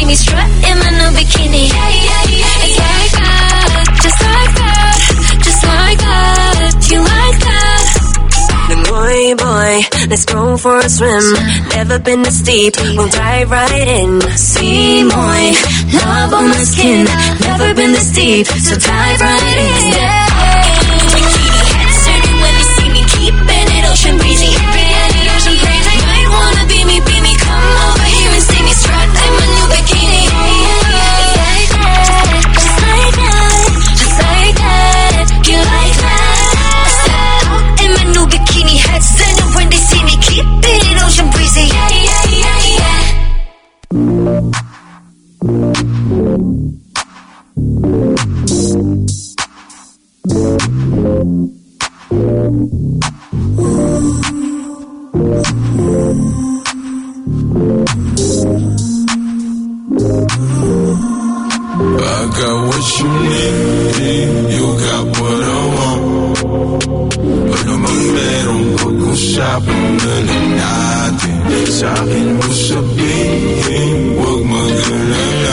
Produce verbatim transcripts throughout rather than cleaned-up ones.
me strut in my new bikini. Yeah, yeah, yeah, it's like that, just like that, just like that. You like that? Boy, boy, let's go for a swim. Never been this deep, we'll dive right in. See, boy, love on my skin. Never been this deep, so dive right in. Yeah. Bikini head turning when you see me, keeping it ocean breezy. Be any ocean crazy. Might wanna be me, be me. Come over here and see me strut in my new bikini. Just like that, just like that. You like that? I step out in my new bikini, head turning when they see me, keeping it ocean breezy. Yeah, yeah, yeah, yeah. I got what you need, you got what I want. Ano mang merong pag-usapan na lang natin, sa'kin mo sabihin, huwag mag-alala.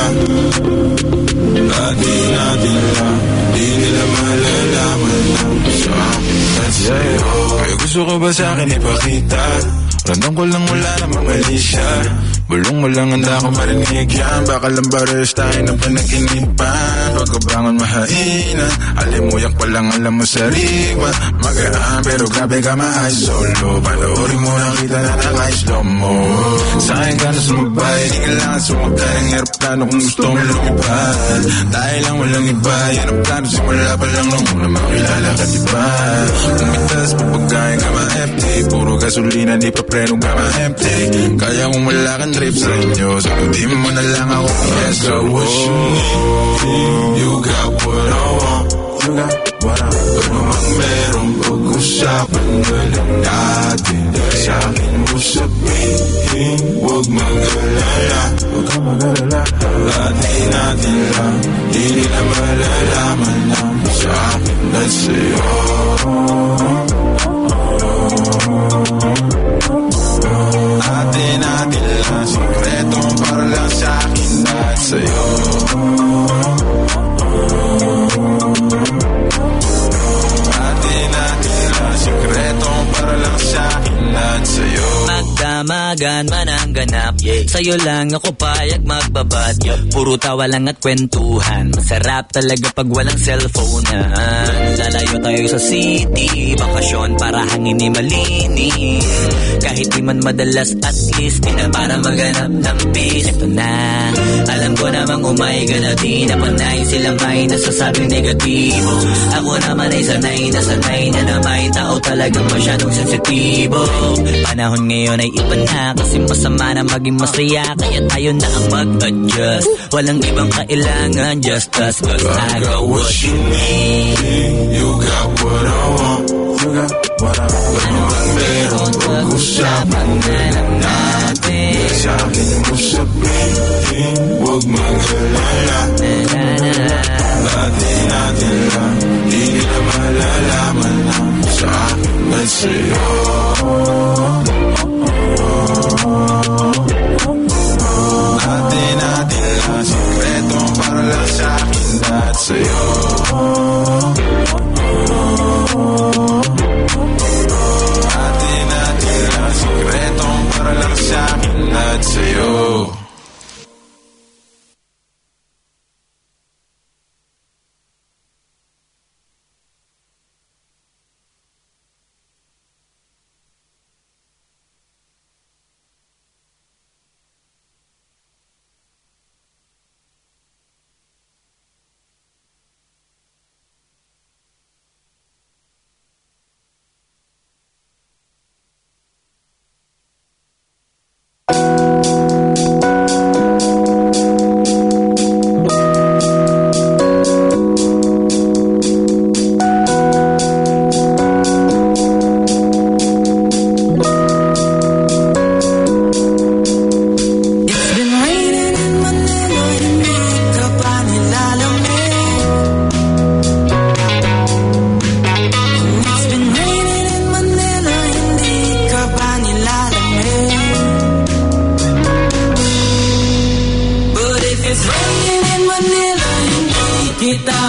Atin natin lang, di nila malalaman lang sa'kin at sa'yo. Kaya gusto ko ba sa'kin ipakita? Randang ko lang wala namang mali siya. Bulong mo lang handa ko marinig yan. Baka lang bares tayo ng panaginipan. Pagkabangon mahainan, alimuyak pa lang alam mo sa rigma. Magaan pero grabe ka ma-ay solo. Panoorin mo na kita na naka-slow mo. Sa'kin ka na sumabay, di kailangan sumakay ng aeroplano kung gusto mo lumipad. Tayo lang walang iba, yan ang plano. Simula pa lang nung una makilala ka diba. Umitas pa pagkain ka ma-F T. Puro gasolina di pa preno ka ma-empty. Kaya kung wala kang trip sa inyo, sagutin mo na lang ako. Yes, I what you need, you got what I want. You got what I want. Ano mang merong pag-usapan na lang natin, sa'kin mo sabihin, huwag mag-alala. Huwag ka mag-alala. Atin natin lang, di nila malalaman lang sa'kin at sa'yo. Atin natin lang, sikreto para lang sa'kin at sa'yo. Atin natin lang, sikreto para lang sa'kin at sa'yo. Magdamagan man ang ganap, yeah. Sa'yo lang ako payag magbabad, yeah. Puro tawa lang at kwentuhan. Masarap talaga pag walang cellphone. Lalayo tayo sa city, bakasyon para hangin ni malinis. Kahit di man madalas, at least di na para maganap ng peace. Ito na, alam ko namang umaiga na di na panay silang may nasasabing negatibo. Ako naman ay sanay na sanay na na may tao talagang masyadong sensitibo. Panahon ngayon ay iba na, kasi masama na maging masaya. Kaya tayo na ang mag-adjust. Walang ibang kailangan, just us, cause I got what you need. You got what I want. You got what I want. Ano ang meron pag-usapan na lang natin, sa'kin mo sabihin, huwag mag-alala. Atin natin lang, di nila malalaman lang sa'kin at sa'yo. Atin natin lang, sikreto para lang sa'kin at sa'yo. Atin natin lang, sikreto para lang sa'kin at sa'yo.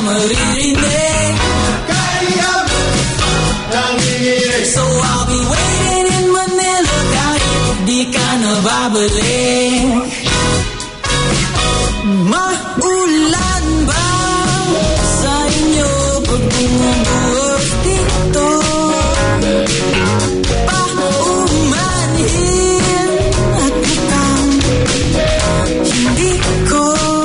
maririnig. Kaya nanginginig. So I'll be waiting in Manila kahit di ka na babalik. Maulan ba sa inyo pag bumubuhos dito? Paumanhin at butang hindi ko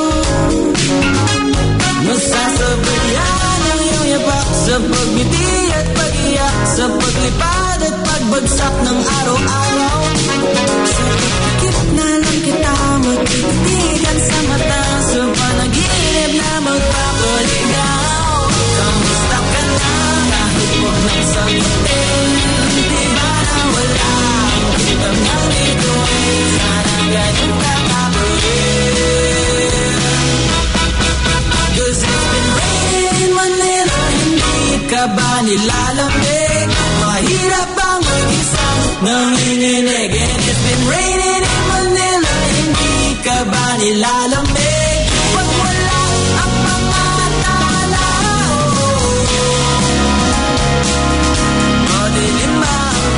masasabayan ang iyong yapak sa pagbiti at pag-iyak, sa paglipad at pagbagsak ng araw-araw. Sa gitna lang kita magtitigan sa mata, sa panaginip na magpapaligaw. Kamusta ka na kahit huwag nang sagutin? Di ba na wala ang kitang nandito? Sana ganyan ka mabuhin. Cause it's been raining in Manila, hindi ka ba nilalamig? Mahirap bang mag-isang nanginginig? And it's been raining in Manila, hindi ka ba nilalamig? Pag wala ang mga tala, madilim ba?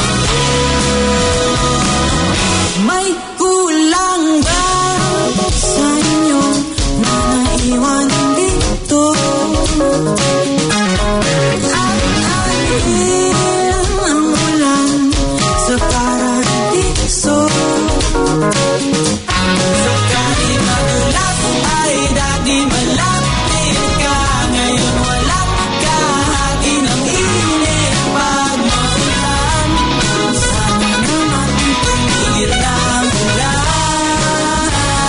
May kulang ba sa inyo na naiwan dito? At alin ang ulan sa paradiso? Sa kahit madulas ay dati malapit ka, ngayon wala ka, hagi ng init pag maulan. Sana naman tumigil ang ulan.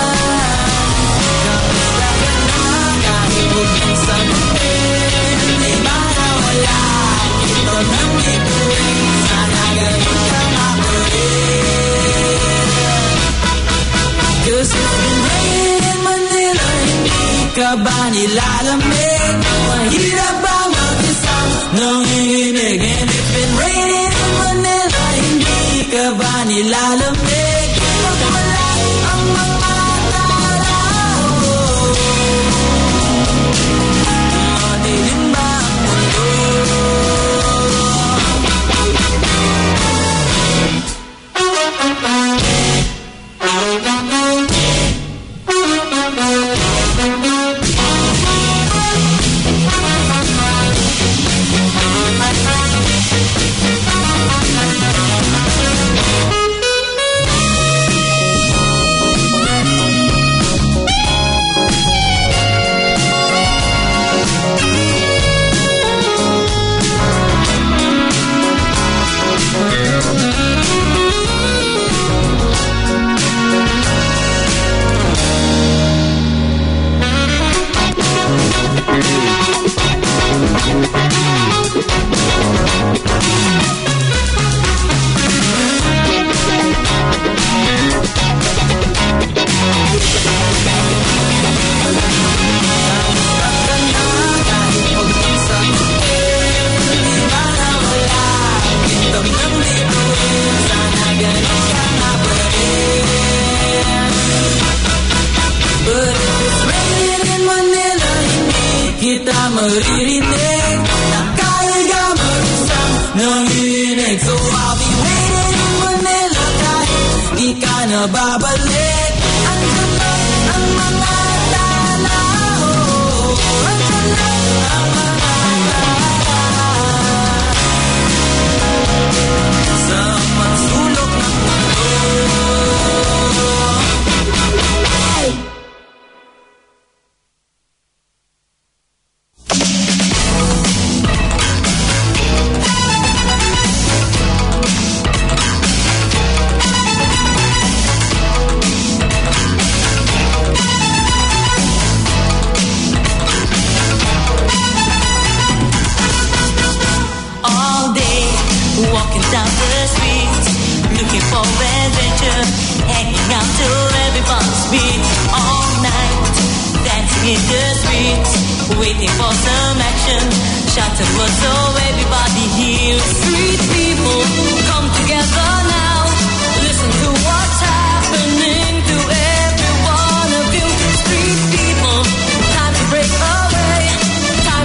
Kamusta ka na kahit huwag nang sagutin? Di ba na wala ito ng bituin? Sana ganun ka mabuhin. Cause it's been raining in Manila, hindi ka ba nilalamig? Mahirap ba mag-isang nanginginig? And it's been raining in Manila, hindi ka ba nilalamig? Pag wala ang mga tao, madilim ba ang mundo? Kita maririnig, nakahiga mag-isang nanginginig. So I'll be waiting in Manila kahit di ka na babalik. Andyan lang ang mga tala, oh, andyan lang ang mga tala. Sa magsulok ng mundo. in the streets, waiting for some action. Shout some words so everybody hears. Street people, come together now. Listen to what's happening to every one of you. Street people, time to break away.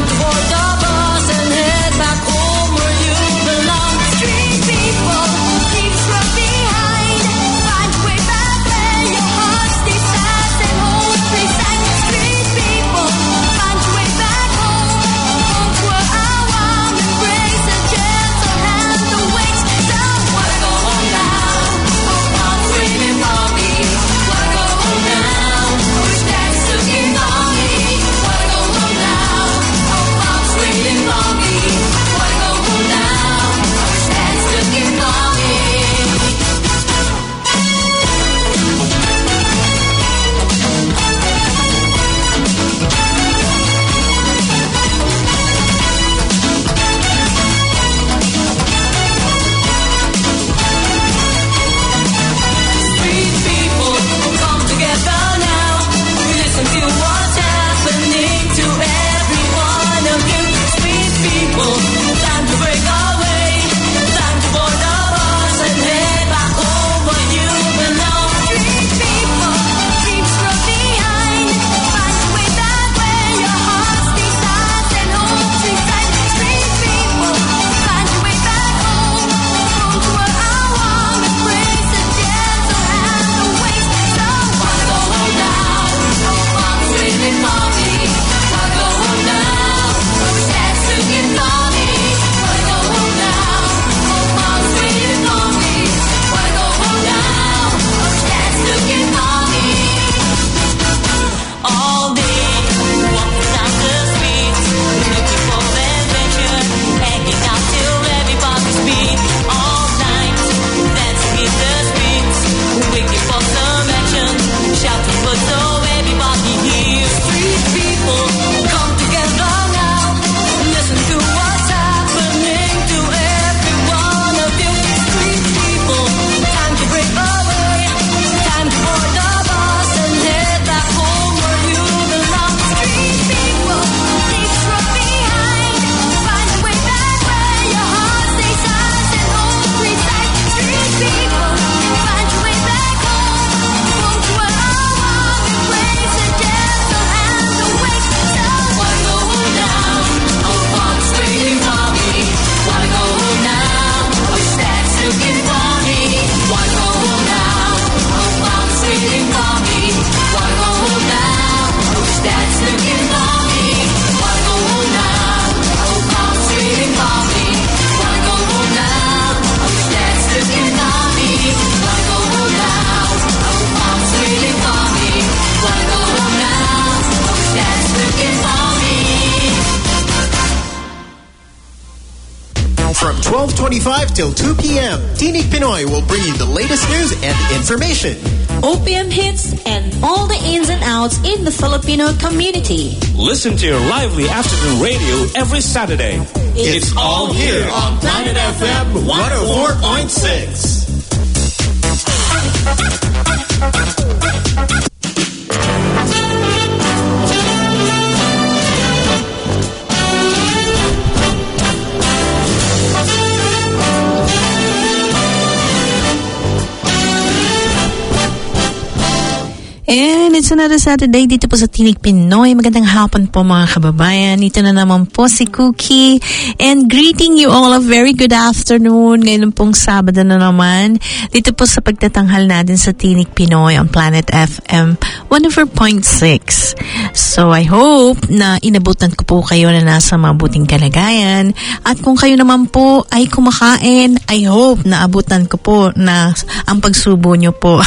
twelve twenty-five till two p.m. Tinig Pinoy will bring you the latest news and information. O P M hits and all the ins and outs in the Filipino community. Listen to your lively afternoon radio every Saturday. It's, it's all here on Planet F M one oh four point six. And it's another Saturday dito po sa Tinig Pinoy. Magandang hapon po mga kababayan. Ito na naman po si Cookie. And greeting you all a very good afternoon. Ngayon pong Sabado na naman. Dito po sa pagtatanghal natin sa Tinig Pinoy on Planet F M one oh four point six. So I hope na inabutan ko po kayo na nasa mabuting kalagayan. At kung kayo naman po ay kumakain, I hope na abutan ko po na ang pagsubo nyo po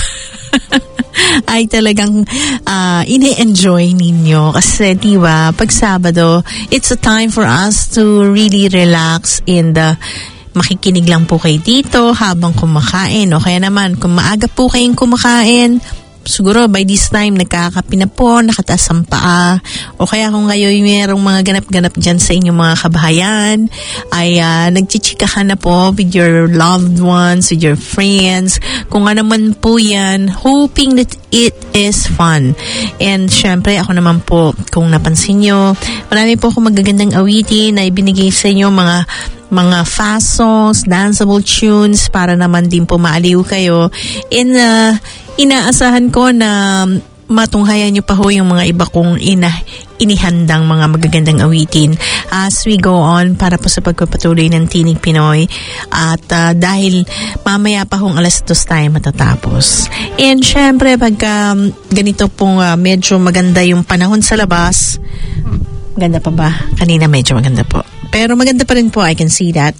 ay talagang uh, ini-enjoy ninyo. Kasi diba, pag Sabado, it's a time for us to really relax and uh, makikinig lang po kayo dito habang kumakain. O kaya naman, kung maaga po kayong kumakain, siguro by this time nagkakape na po, nakataas ang paa, o kaya kung ngayon mayroong mga ganap-ganap dyan sa inyong mga kabahayan, ay uh, nagchichikahan na po with your loved ones, with your friends, kung ano man po yan, hoping that it is fun. And syempre ako naman po, kung napansin nyo, marami po akong magagandang awitin na ibinigay sa inyo, mga mga fast songs, danceable tunes, para naman din po maaliw kayo. And uh, inaasahan ko na matunghayan nyo pa ho yung mga iba kong ina, inihandang mga magagandang awitin as we go on para po sa pagpapatuloy ng Tinig Pinoy. At uh, dahil mamaya pa hong alas dos tayo matatapos. And syempre pagka um, ganito pong uh, medyo maganda yung panahon sa labas, maganda pa ba? Kanina medyo maganda po. Pero maganda pa rin po, I can see that,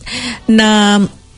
na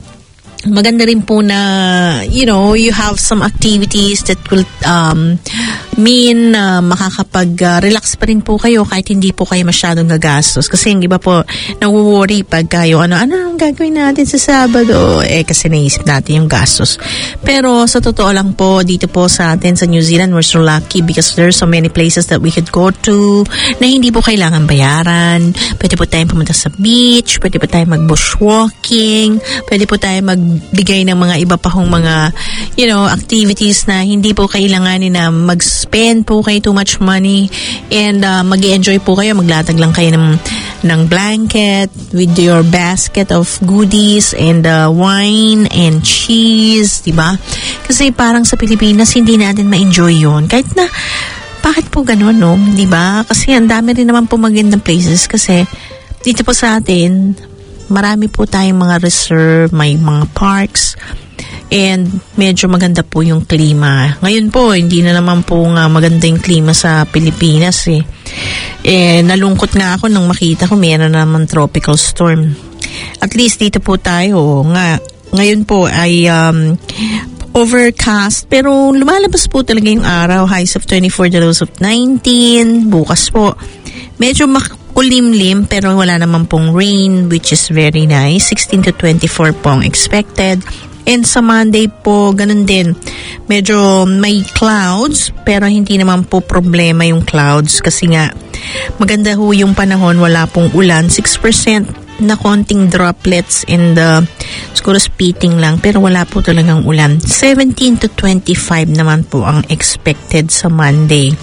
maganda rin po na, you know, you have some activities that will um, mean uh, makakapag-relax pa rin po kayo kahit hindi po kayo masyadong gagastos. Kasi yung iba po, nawo-worry pag kayo, ano, ano ang gagawin natin sa Sabado? Eh, kasi naisip natin yung gastos. Pero sa totoo lang po, dito po sa atin sa New Zealand, we're so lucky because there's so many places that we could go to na hindi po kailangan bayaran. Pwede po tayong pumunta sa beach, pwede po tayong mag-bushwalking, pwede po tayong mag bigay ng mga iba pa hong mga, you know, activities na hindi po kailanganin na mag-spend po kayo too much money, and uh, mag-i-enjoy po kayo, maglatag lang kayo ng, ng blanket with your basket of goodies and uh, wine and cheese, diba? Kasi parang sa Pilipinas hindi natin ma-enjoy yun. Kahit na, bakit po ganun, no? Diba? Kasi ang dami rin naman po magandang places kasi dito po sa atin, marami po tayong mga reserve, may mga parks, and medyo maganda po yung klima. Ngayon po, hindi na naman po nga maganda yung klima sa Pilipinas eh. Eh, nalungkot nga ako nang makita ko mayroon na naman tropical storm. At least dito po tayo, nga, ngayon po ay um, overcast, pero lumalabas po talaga yung araw, highs of twenty-four, the lows of nineteen, bukas po. Medyo mak- kulimlim pero wala naman pong rain, which is very nice. sixteen to twenty-four pong expected. And sa Monday po, ganun din. Medyo may clouds pero hindi naman po problema yung clouds kasi nga maganda ho yung panahon, wala pong ulan. six percent na konting droplets and uh, siguro spitting lang pero wala po talagang ulan. seventeen to twenty-five naman po ang expected sa Monday.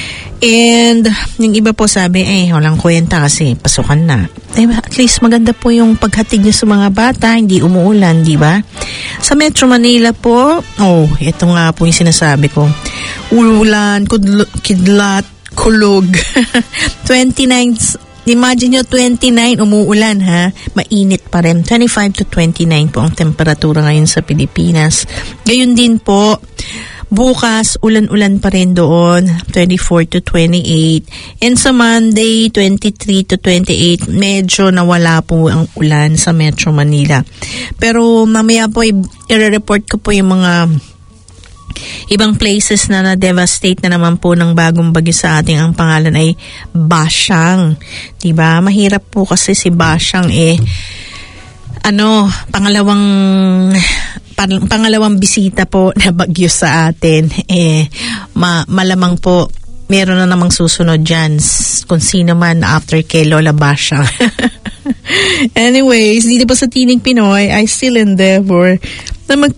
And yung iba po sabi, eh, walang kwenta kasi pasukan na. Eh, at least maganda po yung paghatid niyo sa mga bata, hindi umuulan, di ba? Sa Metro Manila po, oh, ito nga po yung sinasabi ko. Ulan, kudlo, kidlat, kulog. twenty-nine, imagine nyo, twenty-nine, umuulan ha. Mainit pa rin. twenty-five to twenty-nine po ang temperatura ngayon sa Pilipinas. Gayun din po, bukas, ulan-ulan pa rin doon, twenty-four to twenty-eight. And sa Monday, twenty-three to twenty-eight, medyo nawala po ang ulan sa Metro Manila. Pero mamaya po, i-report ko po yung mga ibang places na na-devastate na naman po ng bagong bagyo sa ating. Ang pangalan ay Bashang. Diba? Mahirap po kasi si Bashang eh, ano, pangalawang pang, pangalawang bisita po na bagyo sa atin. Eh, ma, malamang po meron na namang susunod dyan kung sino man after kay Lola Basha. Anyways, dito po sa Tinig Pinoy, I still endeavor na mag,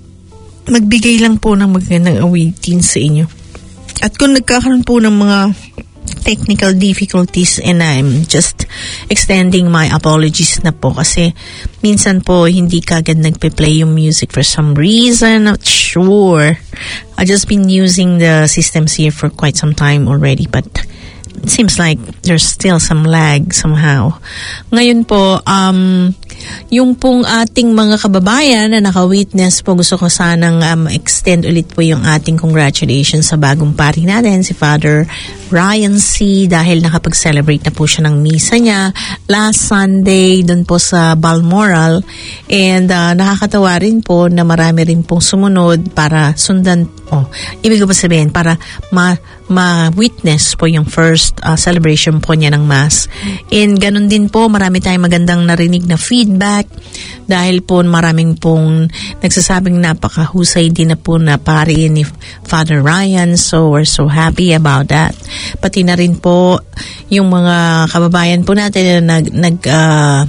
magbigay lang po ng magandang awitin sa inyo. At kung nagkakaroon po ng mga technical difficulties, and I'm just extending my apologies na po kasi minsan po hindi kagad nagpe-play yung music for some reason. Not sure. I've just been using the systems here for quite some time already, but it seems like there's still some lag somehow. Ngayon po, um, yung pong ating mga kababayan na naka-witness po, gusto ko sanang um, extend ulit po yung ating congratulations sa bagong pari natin, si Father Ryan C. Dahil nakapag-celebrate na po siya ng misa niya last Sunday dun po sa Balmoral. And uh, nakakatawa rin po na marami rin pong sumunod para sundan, oh, ibig ko pa sabihin, para ma ma-witness po yung first uh, celebration po niya ng Mass. And ganun din po, marami tayong magandang narinig na feedback dahil po maraming pong nagsasabing napakahusay din na po na pari ni Father Ryan. So we're so happy about that. Pati na rin po yung mga kababayan po natin na nag, nag uh,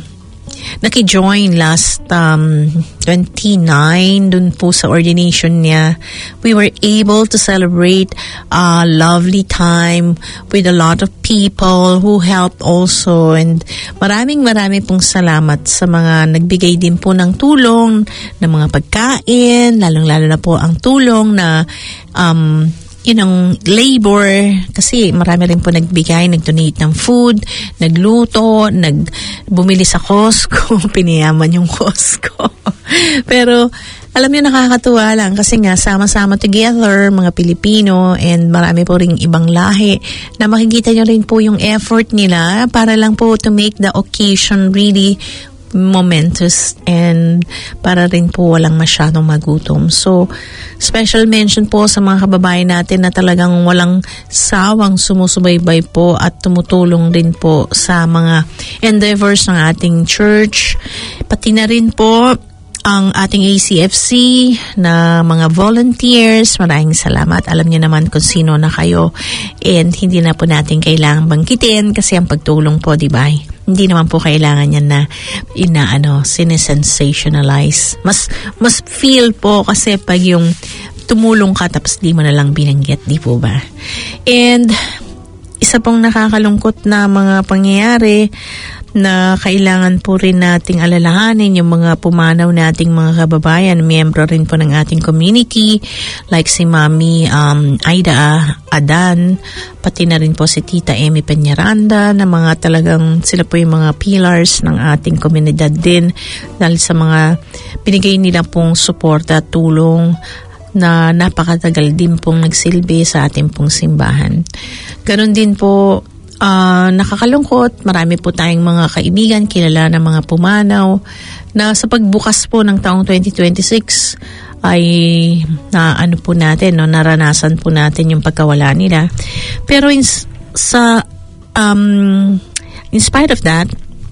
naki-join last um, twenty-nine dun po sa ordination niya. We were able to celebrate a lovely time with a lot of people who helped also, and maraming marami pong salamat sa mga nagbigay din po ng tulong, ng mga pagkain, lalong-lalo na po ang tulong na um, yun ang labor, kasi marami rin po nagbigay, nag-donate ng food, nagluto, nag bumili sa Costco, piniyaman yung Costco. Pero alam niyo, nakakatuwa lang kasi nga sama-sama together mga Pilipino and marami po ring ibang lahi na makikita niyo rin po yung effort nila para lang po to make the occasion really momentous and para rin po walang masyadong magutom. So, special mention po sa mga kababayan natin na talagang walang sawang sumusubaybay po at tumutulong rin po sa mga endeavors ng ating church. Pati na rin po ang ating A C F C na mga volunteers. Maraming salamat. Alam niyo naman kung sino na kayo and hindi na po natin kailangang banggitin kasi ang pagtulong po, di ba? Hindi naman po kailangan yan na inaano, sinesensationalize. Mas, mas feel po kasi pag yung tumulong ka tapos di mo na lang binanggit, di po ba? And isa pong nakakalungkot na mga pangyayari na kailangan po rin nating alalahanin yung mga pumanaw nating mga kababayan, miyembro rin po ng ating community, like si Mami um, Aida Adan, pati na rin po si Tita Amy Peñaranda, na mga talagang sila po yung mga pillars ng ating komunidad din dahil sa mga binigay nila pong suporta at tulong na napakatagal din pong nagsilbi sa ating pong simbahan. Ganon din po, Uh, nakakalungkot, marami po tayong mga kaibigan, kilala na mga pumanaw na sa pagbukas po ng taong twenty twenty-six ay na ano po natin, no, naranasan po natin yung pagkawala nila. Pero in, sa um, in spite of that,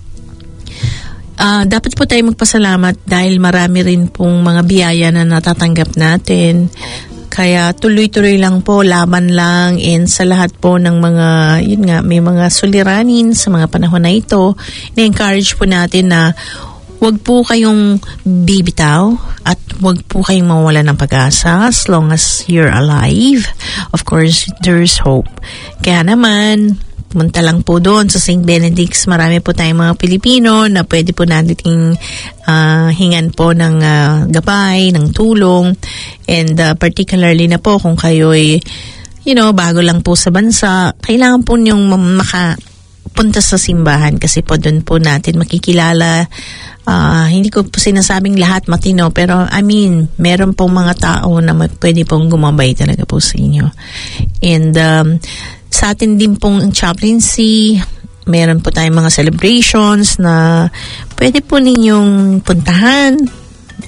uh, dapat po tayo magpasalamat dahil marami rin pong mga biyaya na natatanggap natin. Kaya tuloy-tuloy lang po, laban lang, and sa lahat po ng mga, yun nga, may mga suliranin sa mga panahon na ito, na-encourage po natin na wag po kayong bibitaw at wag po kayong mawala ng pag-asa as long as you're alive. Of course, there's hope. Kaya naman, pumunta lang po doon sa Saint Benedict's. Marami po tayong mga Pilipino na pwede po natin uh, hingan po ng uh, gabay, ng tulong. And uh, particularly na po kung kayo'y, you know, bago lang po sa bansa, kailangan po niyong makapunta sa simbahan kasi po doon po natin makikilala. Uh, hindi ko po sinasabing lahat matino, pero I mean, meron pong mga tao na pwede pong gumabay talaga po sa inyo. And um, sa atin din pong chaplaincy, meron po tayong mga celebrations na pwede po ninyong puntahan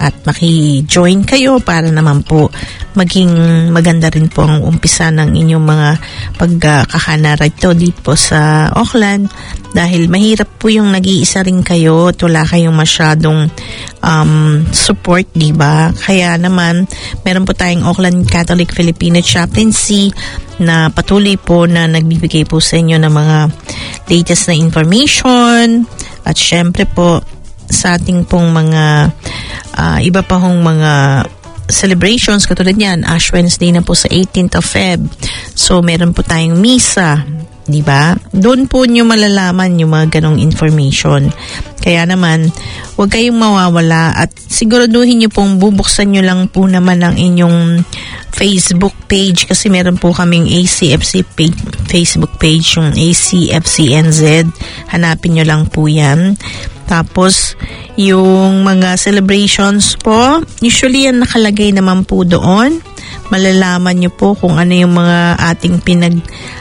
at maki-join kayo para naman po maging maganda rin po ang umpisa ng inyong mga pagkakahanarito dito po sa Auckland dahil mahirap po yung nag-iisa rin kayo at wala kayong masyadong um, support, diba? Kaya naman meron po tayong Auckland Catholic Filipino Chaplaincy na patuloy po na nagbibigay po sa inyo ng mga latest na information at syempre po sa ating pong mga uh, iba pa hong mga celebrations katulad yan, Ash Wednesday na po sa eighteenth of Feb. So meron po tayong misa, di ba? Doon po nyo malalaman yung mga ganong information. Kaya naman, huwag kayong mawawala at siguraduhin nyo pong bubuksan nyo lang po naman ang inyong Facebook page kasi meron po kaming A C F C page, Facebook page, yung A C F C N Z. Hanapin nyo lang po yan. Tapos, yung mga celebrations po, usually yan nakalagay naman po doon. Malalaman nyo po kung ano yung mga ating pinag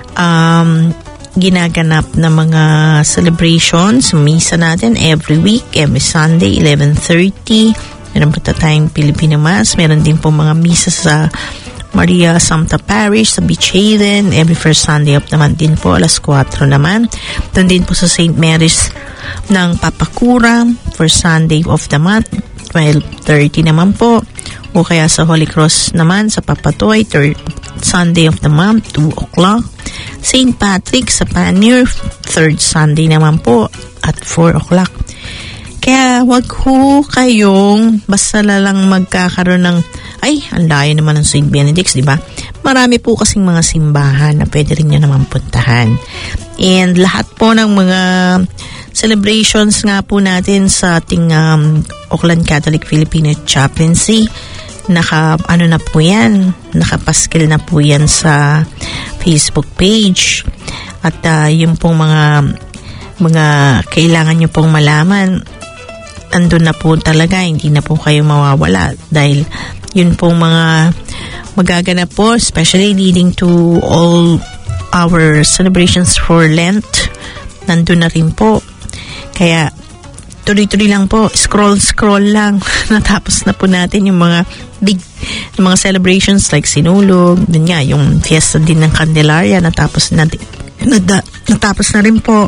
um, ginaganap na mga celebrations. Misa natin every week, every Sunday, eleven thirty. Meron po tayong Filipino Mass. Meron din po mga misa sa Maria Santa Parish sa Beach Haven. Every first Sunday of the month din po, alas kwatro naman. Doon din po sa Saint Mary's ng Papakura for Sunday of the month, twelve thirty naman po. O kaya sa Holy Cross naman sa Papatoy, third Sunday of the month, two o'clock. Saint Patrick sa Panmure, third Sunday naman po at four o'clock. Kaya wag ho kayong basta lang magkakaroon ng ay, ang layo naman ng Saint Benedict's, di ba? Marami po kasing mga simbahan na pwede rin nyo naman puntahan. And lahat po ng mga celebrations nga po natin sa ating um, Auckland Catholic Filipino Chaplaincy, naka, ano na po yan, nakapaskil na po yan sa Facebook page. At uh, yung pong mga mga kailangan nyo pong malaman, andun na po talaga, hindi na po kayo mawawala dahil yun pong mga magaganap po, especially leading to all our celebrations for Lent, nandun na rin po. Kaya tuloy-tuloy lang po, scroll-scroll lang. Natapos na po natin yung mga big, yung mga celebrations like Sinulog, dun nga, yung fiesta din ng Candelaria, natapos na, natapos na rin po.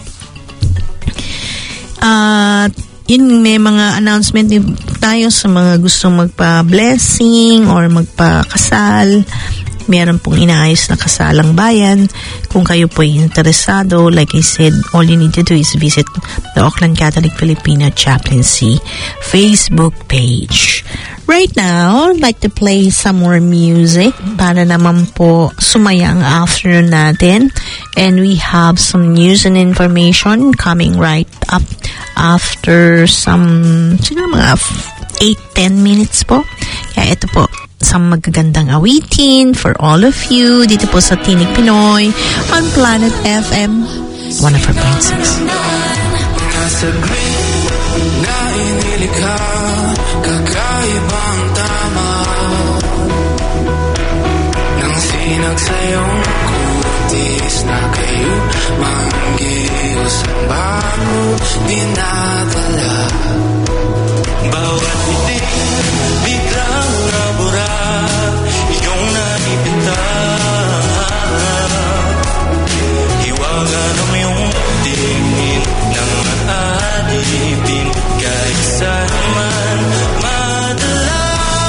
At uh, yun, may mga announcement din tayo sa mga gustong magpa-blessing or magpa-kasal. Meron pong inaayos na kasalang bayan. Kung kayo po ay interesado, like I said, all you need to do is visit the Auckland Catholic Filipino Chaplaincy Facebook page. Right now, I'd like to play some more music para naman po sumaya ang afternoon natin. And we have some news and information coming right up after some, siguro mga eight to ten minutes po. Kaya ito po, isang magagandang awitin for all of you dito po sa Tinig Pinoy on Planet F M one oh four point six. Na inilika, kakaibang tama nang sinag sa'yong kutis na kayo manggiyos ang bago dinadala. Bawat itik, biglang nabura, iyong naipita. Hiwaga ng iyong tingin ng maalipin kahit saan man madala.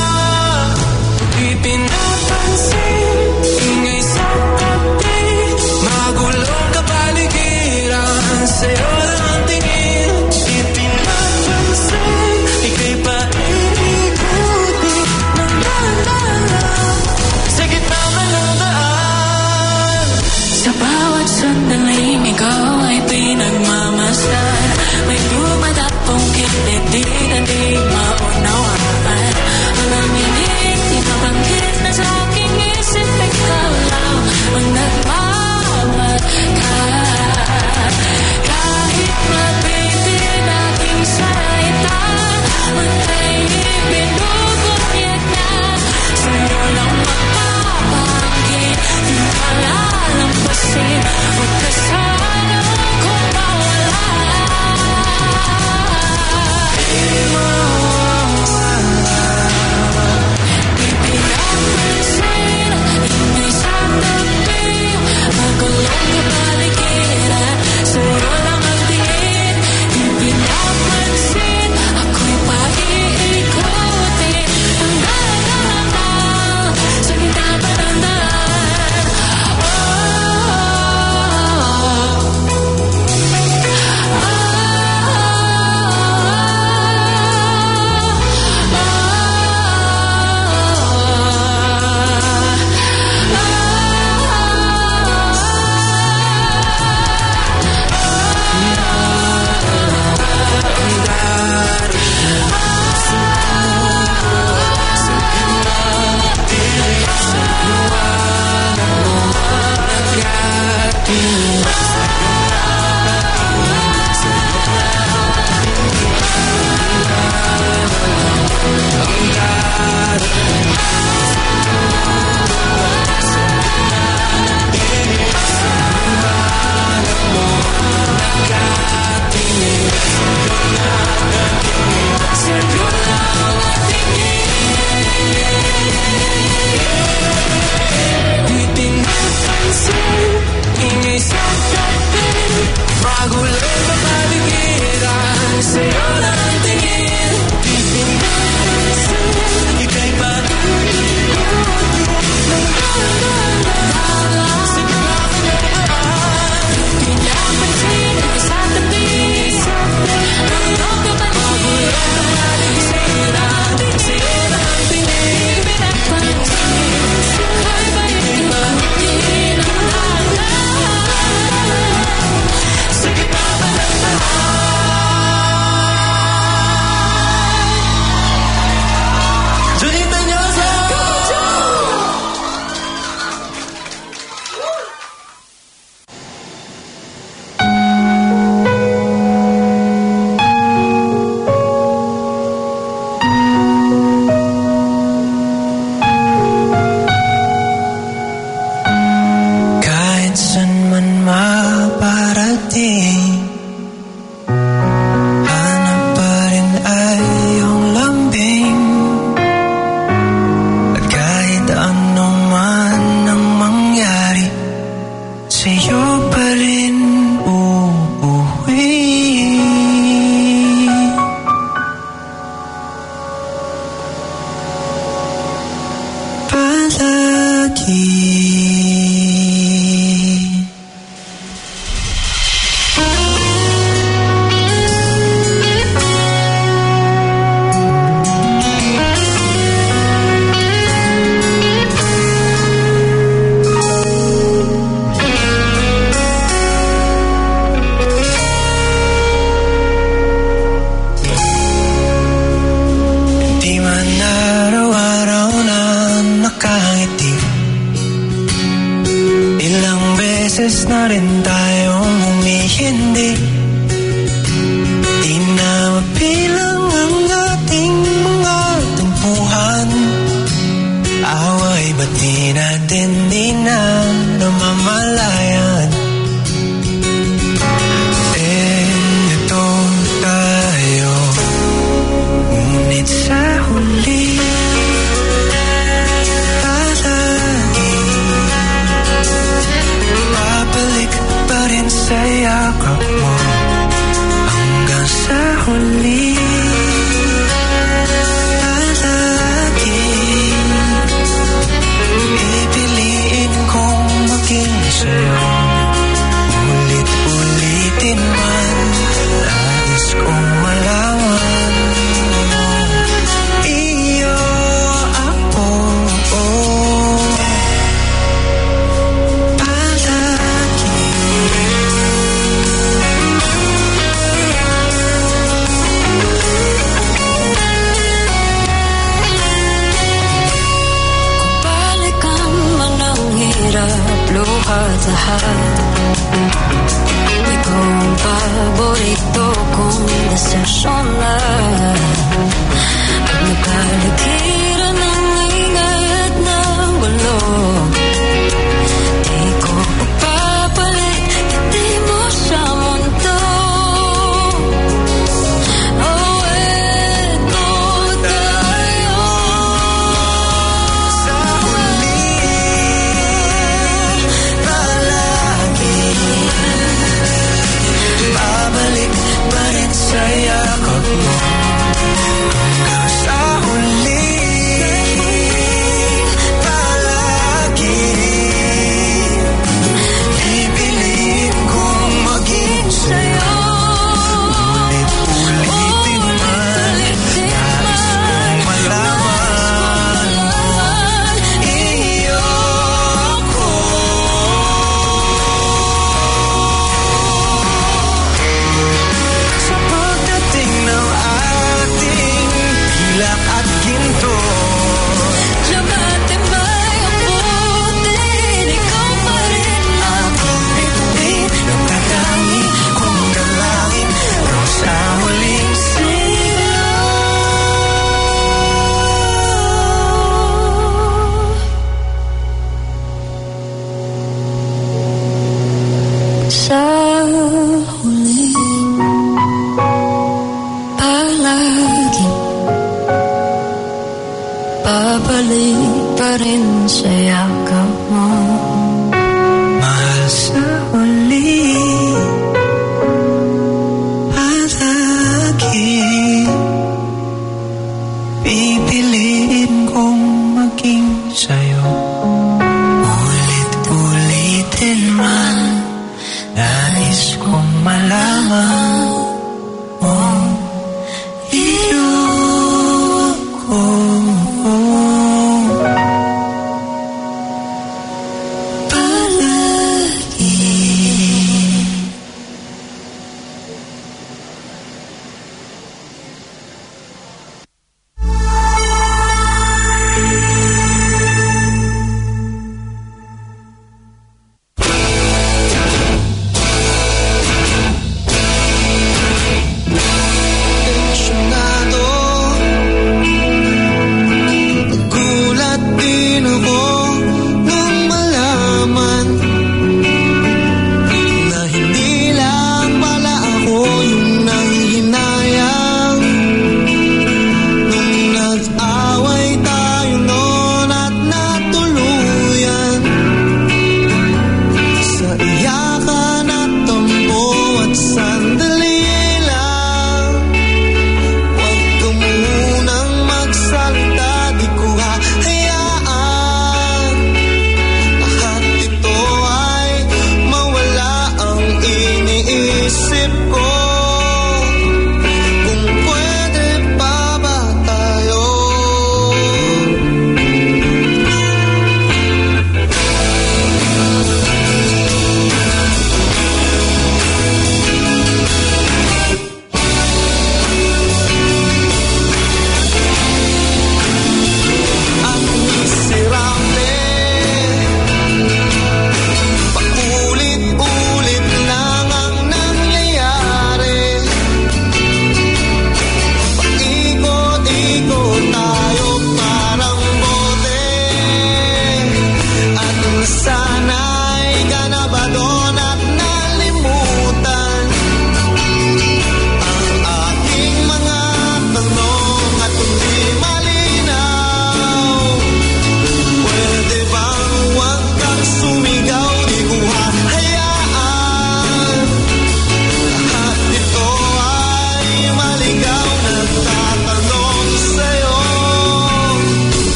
Ipinapansin, ingay sa tabi, magulong kapaligiran, sa'yo lang ang tingin. Ipinapansin, ika'y paikuti ng lalala sa gitna man ng daan. Sa bawat sandaling ikaw ay pinagmamasdan, may dumadapong kiliti na di maunawaan. Walang minig, di mabanggit na sa aking isip, ikaw lang ang nagmamagkat. Kahit mabitin aking salita, matahimik binubukit na, sa'yo lang magpapanggit, di malalampasin, huwag ka sana kung mawala. Di mo beses na rin tayong humihindi. Di na mapilang ang ating mga tumpuhan. Away ba't di natin di na namamalayan? Eh, ito tayo, ngunit sa huli sa yakap mo hanggang sa huli. Palagi pipiliin kong maging sa'yo. Ulit-ulitin man, nais kong malaman iyo ako. Luhat lahat, ikaw ang paborito kong desisyon na. Pag nagkalikiran ng ingay at ng gulo, di ko papalit, hindi mo sa mundo. Oh, eto tayo sa huli. Babalik pa rin sa yakap mo hanggang sa huli. Palagi pipiliin kong maging sa'yo. Ulit-ulitin man, nais kong malaman iyo ako. Sa pagdating ng ating pilak at ginto, matibay ang putin, ikaw pa rin aking bituin. Nagtatangi kong dalangin pero sa huling sigaw. Sa huli palagi babalik pa rin sa yakap mo. Mahal sa huli palagi pipiliin kong maging sa'yo. Ulit-ulitin man, nais kong malaman oh, iyo ko.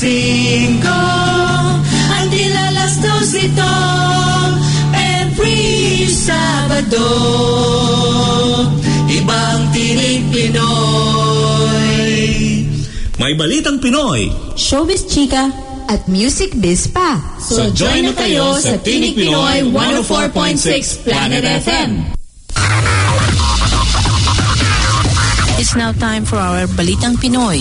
Cinco, until alas dos ito, every Sabado, ibang Tinig Pinoy. May balitang Pinoy, Showbiz Chika, at Music Biz pa. So join na kayo sa Tinig Pinoy one oh four point six Planet F M. It's now time for our Balitang Pinoy.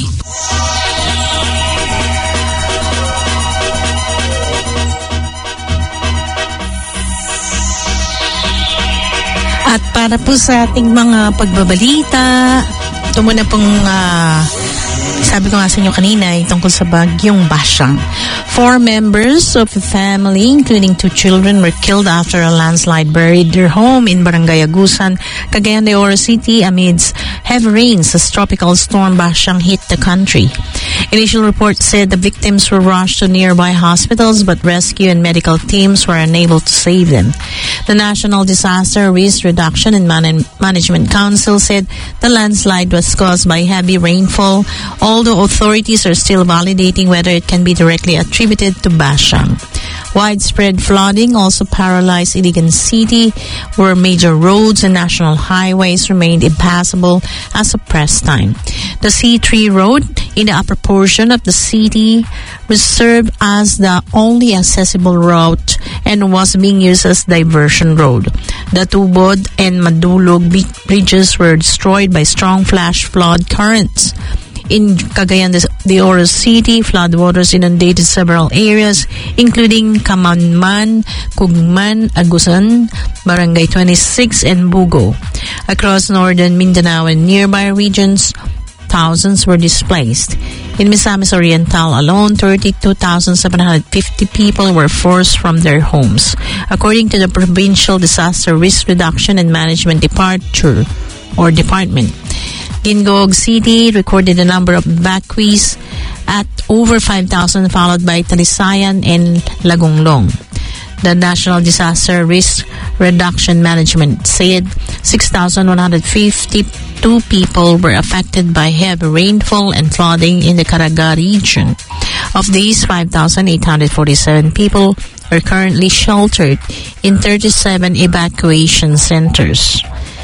At para po sa ating mga pagbabalita, ito muna pong uh, sabi ko nga sa inyo kanina ay tungkol sa bagyong Bashang. Four members of the family, including two children, were killed after a landslide buried their home in Barangay Agusan, Cagayan de Oro City amidst heavy rains as tropical storm Bashang hit the country. Initial reports said the victims were rushed to nearby hospitals, but rescue and medical teams were unable to save them. The National Disaster Risk Reduction and Man- Management Council said the landslide was caused by heavy rainfall, although authorities are still validating whether it can be directly attributed to Bashang. Widespread flooding also paralyzed Iligan City, where major roads and national highways remained impassable as of press time. The C three road in the upper portion of the city was served as the only accessible route and was being used as diversion road. The Tubod and Madulog bridges were destroyed by strong flash flood currents. In Cagayan de Oro City, floodwaters inundated several areas, including Kamanman, Kugman, Agusan, Barangay twenty-six, and Bugo. Across northern Mindanao and nearby regions, thousands were displaced. In Misamis Oriental alone, thirty-two thousand seven hundred fifty people were forced from their homes, according to the Provincial Disaster Risk Reduction and Management Departure or Department. Gingoog City recorded a number of evacuees at over five thousand, followed by Talisayan and Lagonglong. The National Disaster Risk Reduction Management said six thousand one hundred fifty-two people were affected by heavy rainfall and flooding in the Caraga region. Of these, five thousand eight hundred forty-seven people are currently sheltered in thirty-seven evacuation centers.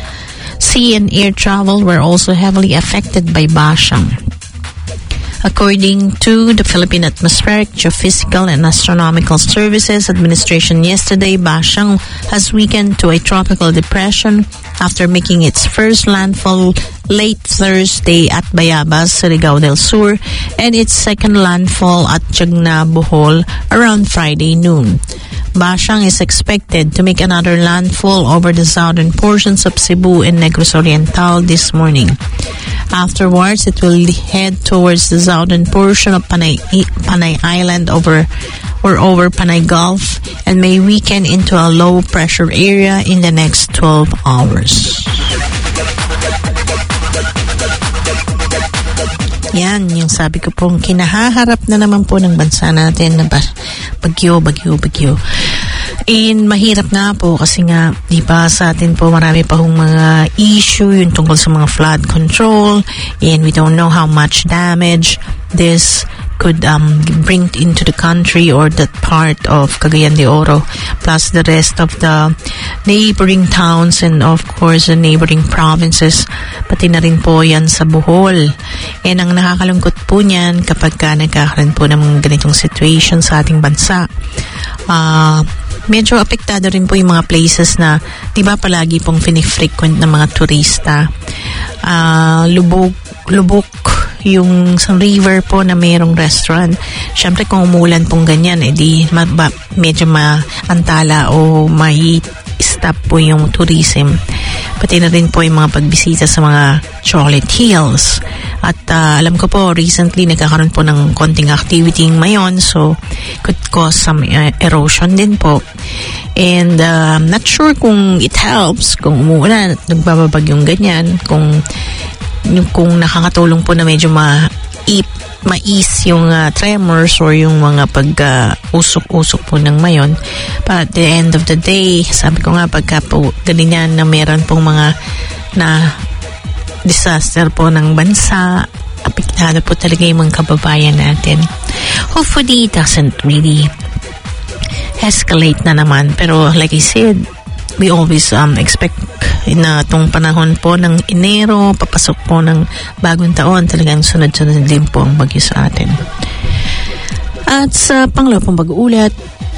Sea and air travel were also heavily affected by Bashang. According to the Philippine Atmospheric, Geophysical and Astronomical Services Administration yesterday, Bashang has weakened to a tropical depression after making its first landfall late Thursday at Bayabas, Surigao del Sur, and its second landfall at Jagna, Bohol around Friday noon. Bashang is expected to make another landfall over the southern portions of Cebu and Negros Oriental this morning. Afterwards, it will head towards the southern portion of Panay, Panay Island over or over Panay Gulf and may weaken into a low-pressure area in the next twelve hours. Yan, yung sabi ko pong kinahaharap na naman po ng bansa natin na bagyo, bagyo, bagyo. And mahirap nga po kasi nga, di ba sa atin po marami pa hong mga issue yung tungkol sa mga flood control, and we don't know how much damage this could um, bring into the country or that part of Cagayan de Oro, plus the rest of the neighboring towns and of course the neighboring provinces, pati na rin po yan sa Bohol. And ang nakakalungkot po niyan kapag ka nagkakaroon po ng mga ganitong situation sa ating bansa, uh, medyo apektado rin po yung mga places na di ba palagi pong fini-frequent ng mga turista. Uh, lubog, lubok yung sa river po na mayroong restaurant. Siyempre kung umulan pong ganyan, edi eh, ma- ba, medyo maantala o may stop po yung tourism. Pati na rin po yung mga pagbisita sa mga Chocolate Hills. At uh, alam ko po, recently nagkakaroon po ng konting activity ngayon, so could cause some uh, erosion din po. And uh, I'm not sure kung it helps, kung umuulan at nagbababag yung ganyan, kung kung nakakatulong po na medyo ma-ip, ma-ease yung uh, tremors or yung mga pag-usok-usok uh, po ng mayon. But at the end of the day, sabi ko nga pagka po ganyan na meron pong mga na disaster po ng bansa, apektado po talaga yung mga kababayan natin. hopefully it doesn't really escalate na naman. Pero like I said, we always um, expect na itong panahon po ng Enero, papasok po ng bagong taon, talagang sunod-sunod din po ang bagyo sa atin. At sa pangalawa pong pag-uulat,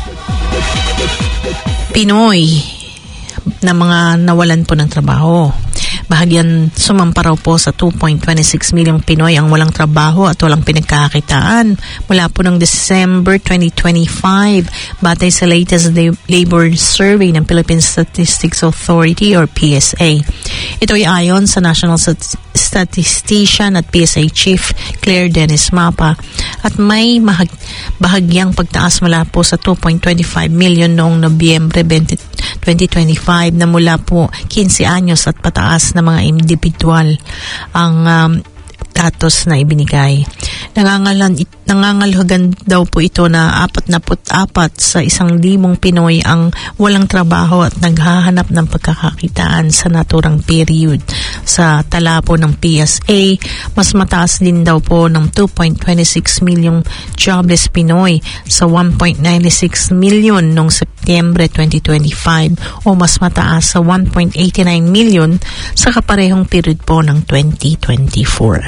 Pinoy na mga nawalan po ng trabaho. Bahagyan sumampa raw po sa two point two six million Pinoy ang walang trabaho at walang pinagkakakitaan mula po ng December twenty twenty-five batay sa latest labor survey ng Philippine Statistics Authority or P S A. Ito ay ayon sa National Statistician at P S A Chief Claire Dennis Mapa at may mahag- bahagyang pagtaas mula po sa two point two five million noong Nobyembre twenty twenty-five na mula po fifteen anyos at pataas na mga individual ang um, datos na ibinigay. Nangangalan, nangangalhugan daw po ito na apat na apat sa isang libong Pinoy ang walang trabaho at naghahanap ng pagkakakitaan sa naturang period. Sa tala po ng P S A, mas mataas din daw po ng two point two six million jobless Pinoy sa one point nine six million noong Setyembre twenty twenty-five o mas mataas sa one point eight nine million sa kaparehong period po ng twenty twenty-four.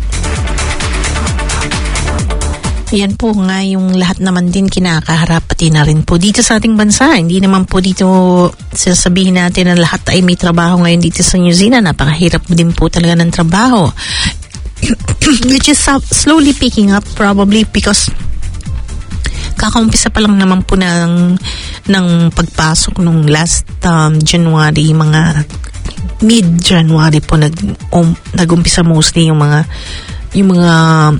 Yan po nga yung lahat naman din kinakaharap pati na rin po dito sa ating bansa. Hindi naman po dito sasabihin natin na lahat ay may trabaho ngayon dito sa New Zealand. Napakahirap din po talaga ng trabaho. Which is uh, slowly picking up probably because kakaumpisa pa lang naman po ng, ng pagpasok nung last um, January, mga mid-January po nag, um, nag-umpisa mostly yung mga yung mga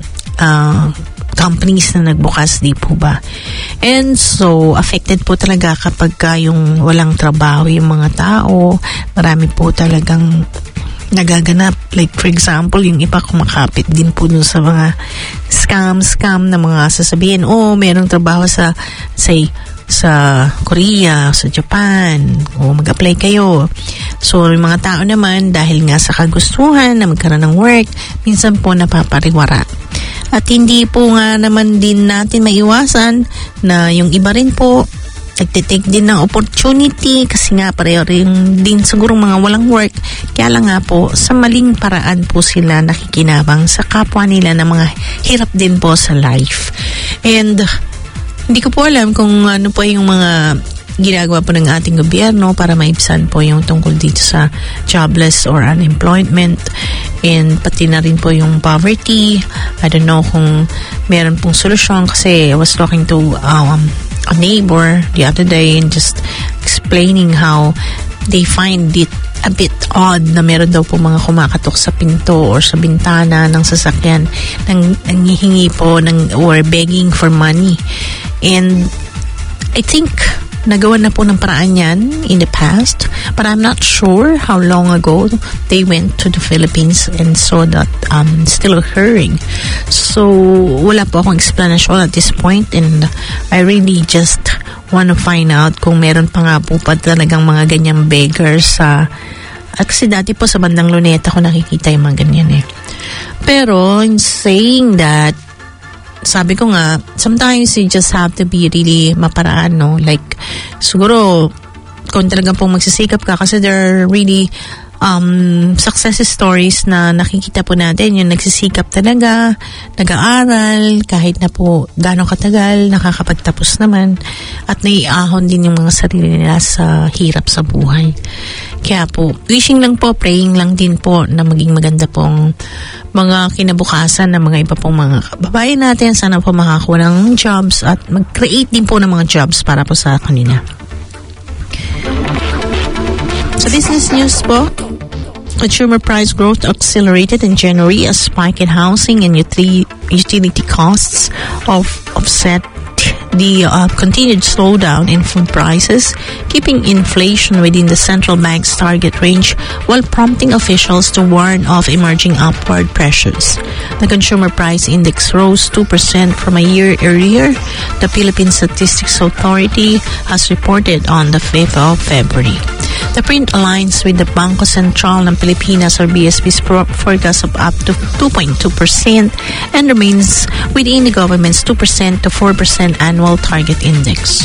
uh, companies na nagbukas, di po ba? And so, affected po talaga kapag ka yung walang trabaho yung mga tao. Marami po talagang nagaganap. Like, for example, yung iba kumakapit din po dun sa mga scam-scam na mga sasabihin, oh, merong trabaho sa, say, sa Korea, sa Japan, o mag-apply kayo. So, yung mga tao naman, dahil nga sa kagustuhan na magkaroon ng work, minsan po napapariwara. At hindi po nga naman din natin maiwasan na yung iba rin po nagtitake din ng opportunity kasi nga pareho rin din siguro mga walang work. Kaya lang nga po, sa maling paraan po sila nakikinabang sa kapwa nila na mga hirap din po sa life. And hindi ko po alam kung ano po yung mga ginagawa po ng ating gobyerno para maibsan po yung tungkol dito sa jobless or unemployment and pati na rin po yung poverty. I don't know kung meron pong solusyon kasi I was talking to um, a neighbor the other day and just explaining how they find it a bit odd na meron daw po mga kumakatok sa pinto or sa bintana ng sasakyan nang nanghihingi po ng, or begging for money. And I think nagawa na po ng paraan yan in the past, but I'm not sure how long ago they went to the Philippines and saw that um, still occurring. So, wala po akong explanation at this point and I really just want to find out kung meron pa nga po pa talagang mga ganyang beggars sa at kasi dati po sa bandang Luneta ko nakikita yung mga ganyan eh. Pero, in saying that, sabi ko nga, sometimes you just have to be really maparaan, no? Like, siguro, kung talagang pong magsisikap ka, kasi there are really um, success stories na nakikita po natin, yung nagsisikap talaga, nag-aaral, kahit na po gano'ng katagal, nakakapagtapos naman, at naiahon din yung mga sarili nila sa hirap sa buhay. Kaya po, wishing lang po, praying lang din po na maging maganda pong mga kinabukasan ng mga iba pong mga kababayan natin. Sana po makakuha ng jobs at mag-create din po ng mga jobs para po sa kanila. So business news po. Consumer price growth accelerated in January as spike in housing and utility costs of offset the uh, continued slowdown in food prices, keeping inflation within the central bank's target range while prompting officials to warn of emerging upward pressures. The consumer price index rose two percent from a year earlier, the Philippine Statistics Authority has reported on the fifth of February. The print aligns with the Bangko Sentral ng Pilipinas or B S P's forecast of up to two point two percent and remains within the government's two percent to four percent annual target index.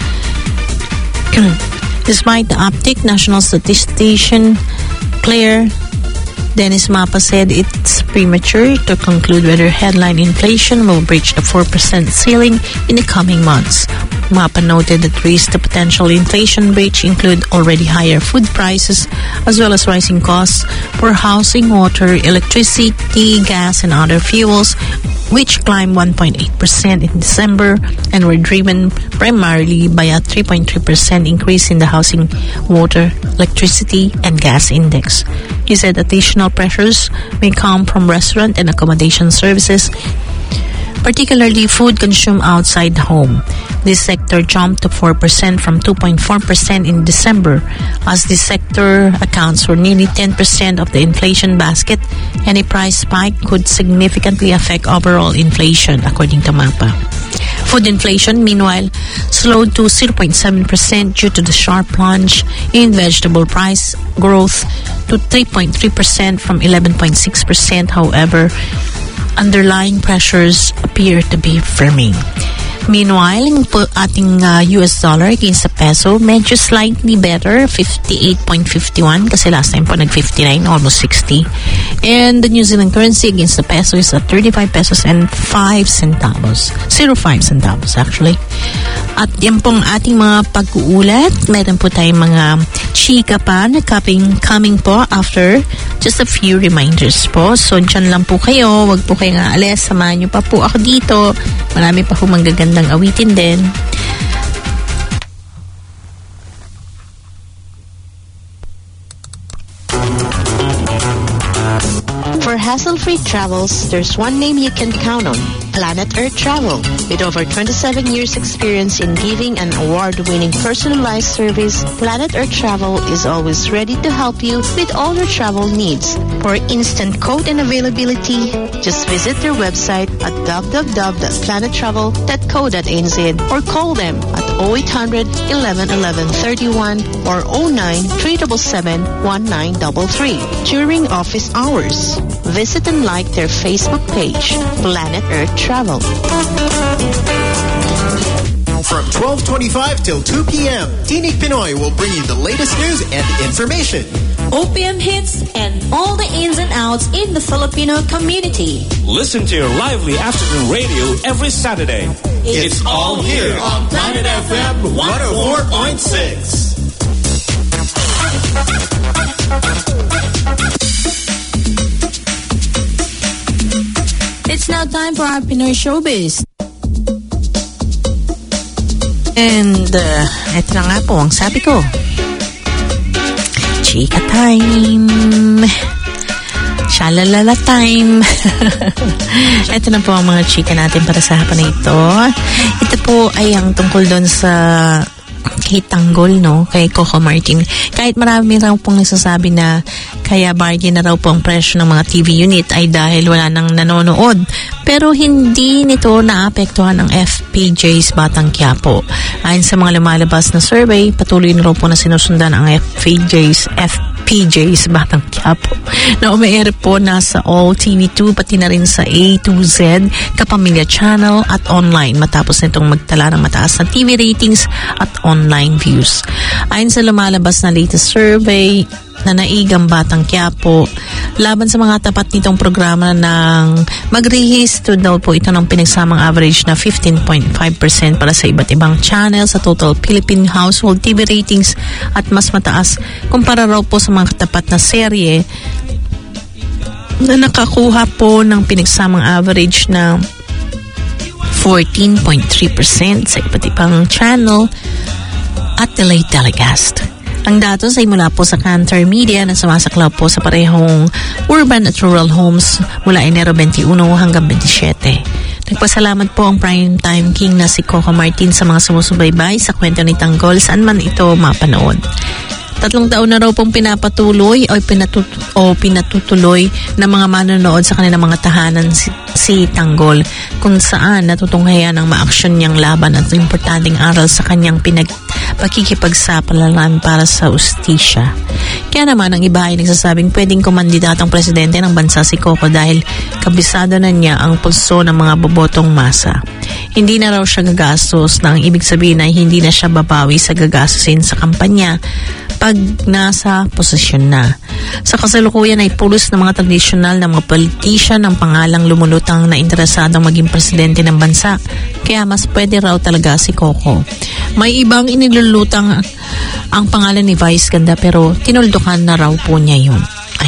Despite the uptick, National Statistician Claire Dennis Mapa said it's premature to conclude whether headline inflation will breach the four percent ceiling in the coming months. Mapa noted that risks to potential inflation breach include already higher food prices as well as rising costs for housing, water, electricity, gas, and other fuels, which climbed one point eight percent in December and were driven primarily by a three point three percent increase in the housing, water, electricity, and gas index. He said additional pressures may come from restaurant and accommodation services, particularly food consumed outside the home. This sector jumped to four percent from two point four percent in December, as this sector accounts for nearly ten percent of the inflation basket. Any price spike could significantly affect overall inflation, according to MAPA. Food inflation, meanwhile, slowed to zero point seven percent due to the sharp plunge in vegetable price growth to three point three percent from eleven point six percent. However, underlying pressures appear to be firming. Meanwhile, yung po ating uh, U S dollar against the peso, medyo slightly better, fifty-eight point five one, kasi last time po nag-fifty-nine, almost sixty. And the New Zealand currency against the peso is at thirty-five pesos and five centavos. zero point five centavos actually. At yan pong ating mga pag-uulat. Meron po tayong mga chika pa na coming, coming po after just a few reminders po. So, dyan lang po kayo. Wag po kayong aalis. Samahan nyo pa po ako dito. Marami pa po manggagandang awitin din. For hassle-free travels, there's one name you can count on, Planet Earth Travel. With over twenty-seven years experience in giving an award-winning personalized service, Planet Earth Travel is always ready to help you with all your travel needs. For instant quote and availability, just visit their website at w w w dot planet travel dot co dot n z or call them at oh eight hundred, eleven eleven, thirty-one or oh nine, three seven seven, one nine three three during office hours. Visit and like their Facebook page, Planet Earth Travel. From twelve twenty-five till two p.m., Tinig Pinoy will bring you the latest news and information. O P M hits and all the ins and outs in the Filipino community. Listen to your lively afternoon radio every Saturday. It's, it's all here on Planet F M one oh four point six. It's now time for our Pinoy Showbiz. And, uh, eto na nga po ang sabi ko. Chika time. Shalalala time. Ito na po ang mga chika natin para sa hapon na ito. Ito po ay ang tungkol doon sa kay Tanggol, no? Kay Coco Martin. Kahit marami raw pong nagsasabi na kaya bargain na raw po ang presyo ng mga T V unit ay dahil wala nang nanonood. Pero hindi nito naapektuhan ang F P J's Batang Quiapo. Ayon sa mga lumalabas na survey, patuloy na raw po na sinusundan ang F P J's F P J's Batang Quiapo na umair po na sa All T V two pati na rin sa A to Z, Kapamilya Channel at online matapos nitong magtala ng mataas na T V ratings at online views. Ayon sa lumalabas na latest survey na naigang Batang Quiapo, laban sa mga tapat nitong programa ng mag-rehisto daw po ito ng pinagsamang average na fifteen point five percent para sa iba't ibang channel sa total Philippine household T V ratings at mas mataas kumpara raw po sa mga katapat na serye na nakakuha po ng pinagsamang average na fourteen point three percent sa iba't ibang channel at delayed telecast. Ang datos ay mula po sa Cantor Media na sumasaklaw po sa parehong urban at rural homes mula Enero twenty-uno hanggang twenty-seven. Nagpasalamat po ang primetime king na si Coco Martin sa mga sumusubaybay sa kwento ni Tanggol saan man ito mapanood. Tatlong taon na raw pong pinapatuloy o, pinatut o pinatutuloy ng mga manonood sa kanilang mga tahanan si, si Tanggol, kung saan natutunghayan ang maaksyon niyang laban at importanteng aral sa kanyang pinag pakikipagsapalaran para sa ustisya. Kaya naman ang iba ay nagsasabing pwedeng kumandidatong presidente ng bansa si Coco dahil kabisado na niya ang pulso ng mga bobotong masa. Hindi na raw siya gagastos, na ang ibig sabihin ay hindi na siya babawi sa gagastusin sa kampanya pag nasa posisyon na. Sa kasalukuyan ay pulos ng mga tradisyonal na mga politician ng pangalang lumulutang na interesadong maging presidente ng bansa. Kaya mas pwede raw talaga si Coco. May ibang inilulutang ang pangalan ni Vice Ganda pero tinuldukan na raw po niya yun. Ay,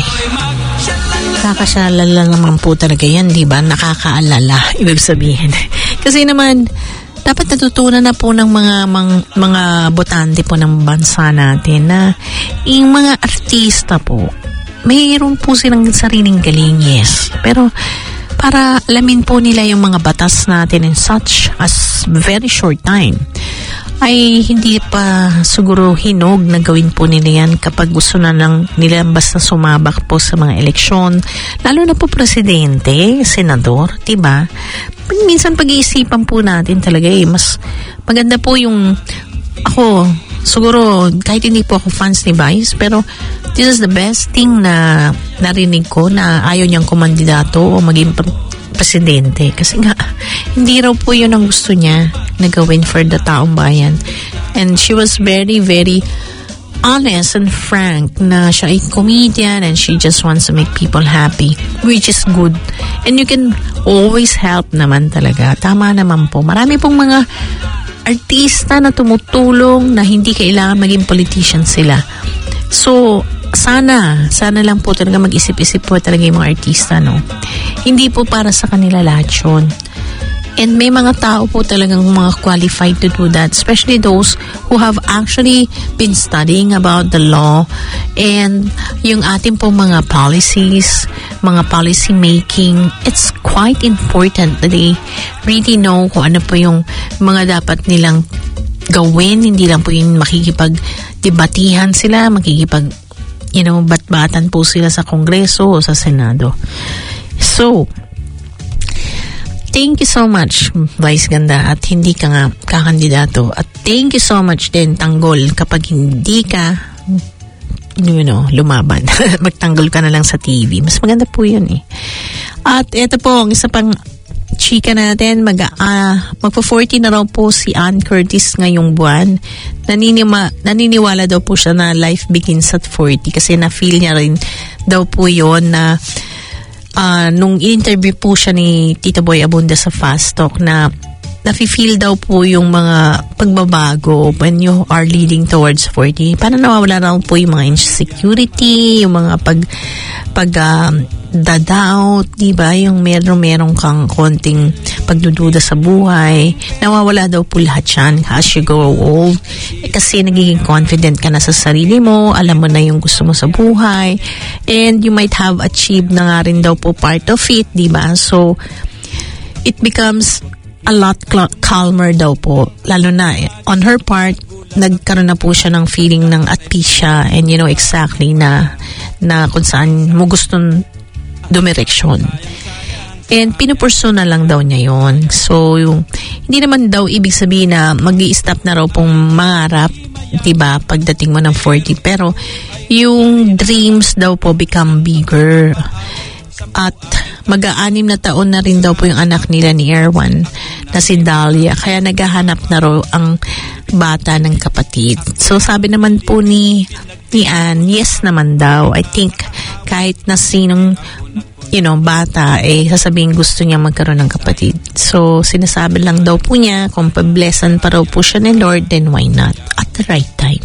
kakasyalala naman po talaga yan, di ba? Nakakaalala, ibig sabihin. Kasi naman, dapat natutunan na po ng mga mga, mga botante po ng bansa natin na yung mga artista po, mayroon po silang sariling galing, yes. Pero para alamin po nila yung mga batas natin in such as very short time, ay hindi pa siguro hinog na gawin po nila yan kapag gusto na lang nila basta sumabak po sa mga eleksyon, lalo na po presidente, senador, diba? Minsan pag-iisipan po natin talaga eh, mas maganda po yung ako, siguro kahit hindi po ako fans ni Vice, pero this is the best thing na narinig ko na ayaw niyang kumandidato o maging presidente. Kasi nga, hindi raw po yun ang gusto niya na gawin for the taong bayan. And she was very, very honest and frank na siya ay comedian and she just wants to make people happy, which is good. And you can always help naman talaga. Tama naman po. Marami pong mga artista na tumutulong na hindi kailangan maging politician sila. So, sana, sana lang po talaga mag-isip-isip po talaga yung mga artista, no? Hindi po para sa kanila lahat yun. And may mga tao po talagang mga qualified to do that, especially those who have actually been studying about the law and yung ating po mga policies, mga policy making. It's quite important that they really know kung ano po yung mga dapat nilang gawin. Hindi lang po yung makikipag-debatihan sila, makikipag, you know, bat-batan po sila sa Kongreso o sa Senado. So, thank you so much, Vice Ganda, at hindi ka nga kakandidato. At thank you so much din, Tanggol, kapag hindi ka, you know, lumaban. Magtanggol ka na lang sa T V. Mas maganda po yun eh. At ito po, ang isa pang chika natin, mag, uh, magpo-forty na raw po si Ann Curtis ngayong buwan. Naninima, naniniwala daw po siya na life begins at forty kasi na-feel niya rin daw po yun na Uh, nung interview po siya ni Tito Boy Abunda sa Fast Talk na nafe-feel daw po yung mga pagbabago when you are leading towards forty. Parang nawawala na po yung mga insecurity, yung mga pag pag uh, da-doubt, diba? Yung meron-meron kang konting pagdududa sa buhay. Nawawala daw po lahat yan as you grow old. Eh, kasi nagiging confident ka na sa sarili mo, alam mo na yung gusto mo sa buhay, and you might have achieved na nga rin daw po part of it, diba? So, it becomes a lot calmer daw po. Lalo na, eh, on her part, nagkaroon na po siya ng feeling ng at peace siya, and you know exactly na, na kung saan mo gustong dumireksyon. And pinupurso na lang daw niya yon. So, yung, hindi naman daw ibig sabihin na mag-i-stop na raw pong mangarap, diba, pagdating mo ng forty. Pero, yung dreams daw po become bigger. At mag-aanim na taon na rin daw po yung anak nila ni Erwan na si Dahlia. Kaya naghahanap na raw ang bata ng kapatid. So, sabi naman po ni, ni Ann, yes naman daw. I think kahit na sinong, you know, bata, eh, sasabihin gusto niya magkaroon ng kapatid. So, sinasabi lang daw po niya, kung pablessan pa raw po siya ni Lord, then why not? At the right time.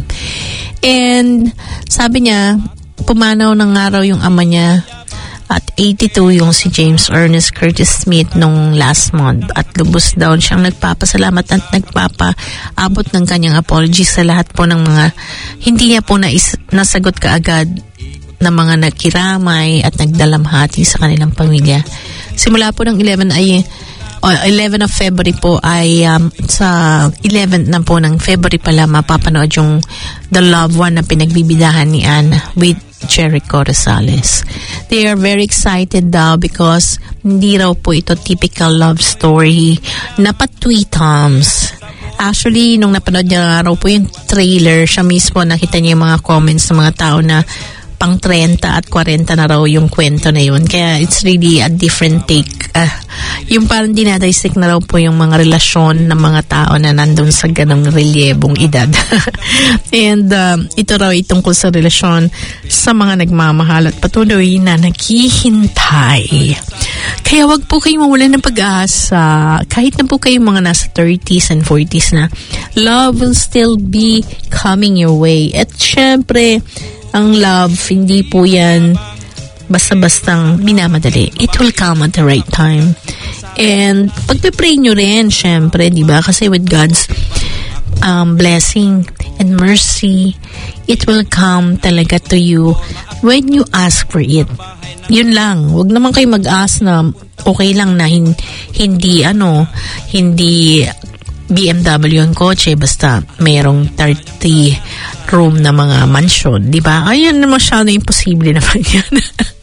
And, sabi niya, pumanaw ng araw yung ama niya at eighty-two yung si James Ernest Curtis Smith nung last month. At lubos daw siyang nagpapasalamat at nagpapaabot ng kanyang apology sa lahat po ng mga hindi niya po nais, nasagot kaagad na mga nagkiramay at nagdalamhati sa kanilang pamilya. Simula po ng eleven ay uh, eleven of February po ay um, sa eleventh na po ng February pala mapapanood yung The Loved One na pinagbibidahan ni Anne with Jericho Rosales. They are very excited daw because hindi raw po ito typical love story na pa-tweetums. Actually, nung napanood niya raw po yung trailer, siya mismo nakita niya yung mga comments ng mga tao na pang thirty at forty na raw yung kwento na yun. Kaya it's really a different take. Uh, yung parang dinadaysik na raw po yung mga relasyon ng mga tao na nandun sa ganong relyebong edad. And um, ito raw itungkol sa relasyon sa mga nagmamahal at patuloy na naghihintay. Kaya wag po kayong mawalan ng pag-asa. Kahit na po kayong mga nasa thirties and forties na, love will still be coming your way. At syempre, ang love, hindi po yan basta-bastang minamadali. It will come at the right time. And pagpipray nyo rin, syempre, di ba? Kasi with God's um, blessing and mercy, it will come talaga to you when you ask for it. Yun lang. Huwag naman kayo mag-ask na okay lang na hin- hindi, ano, hindi B M W ang kotse, basta mayroong thirty room na mga mansion, di ba? Ayan, masyado imposible naman yan.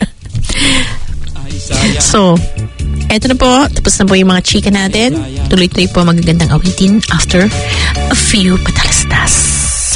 So, eto na po, tapos na po yung mga chika natin. Tuloy-tuloy po magagandang awitin after a few patalastas.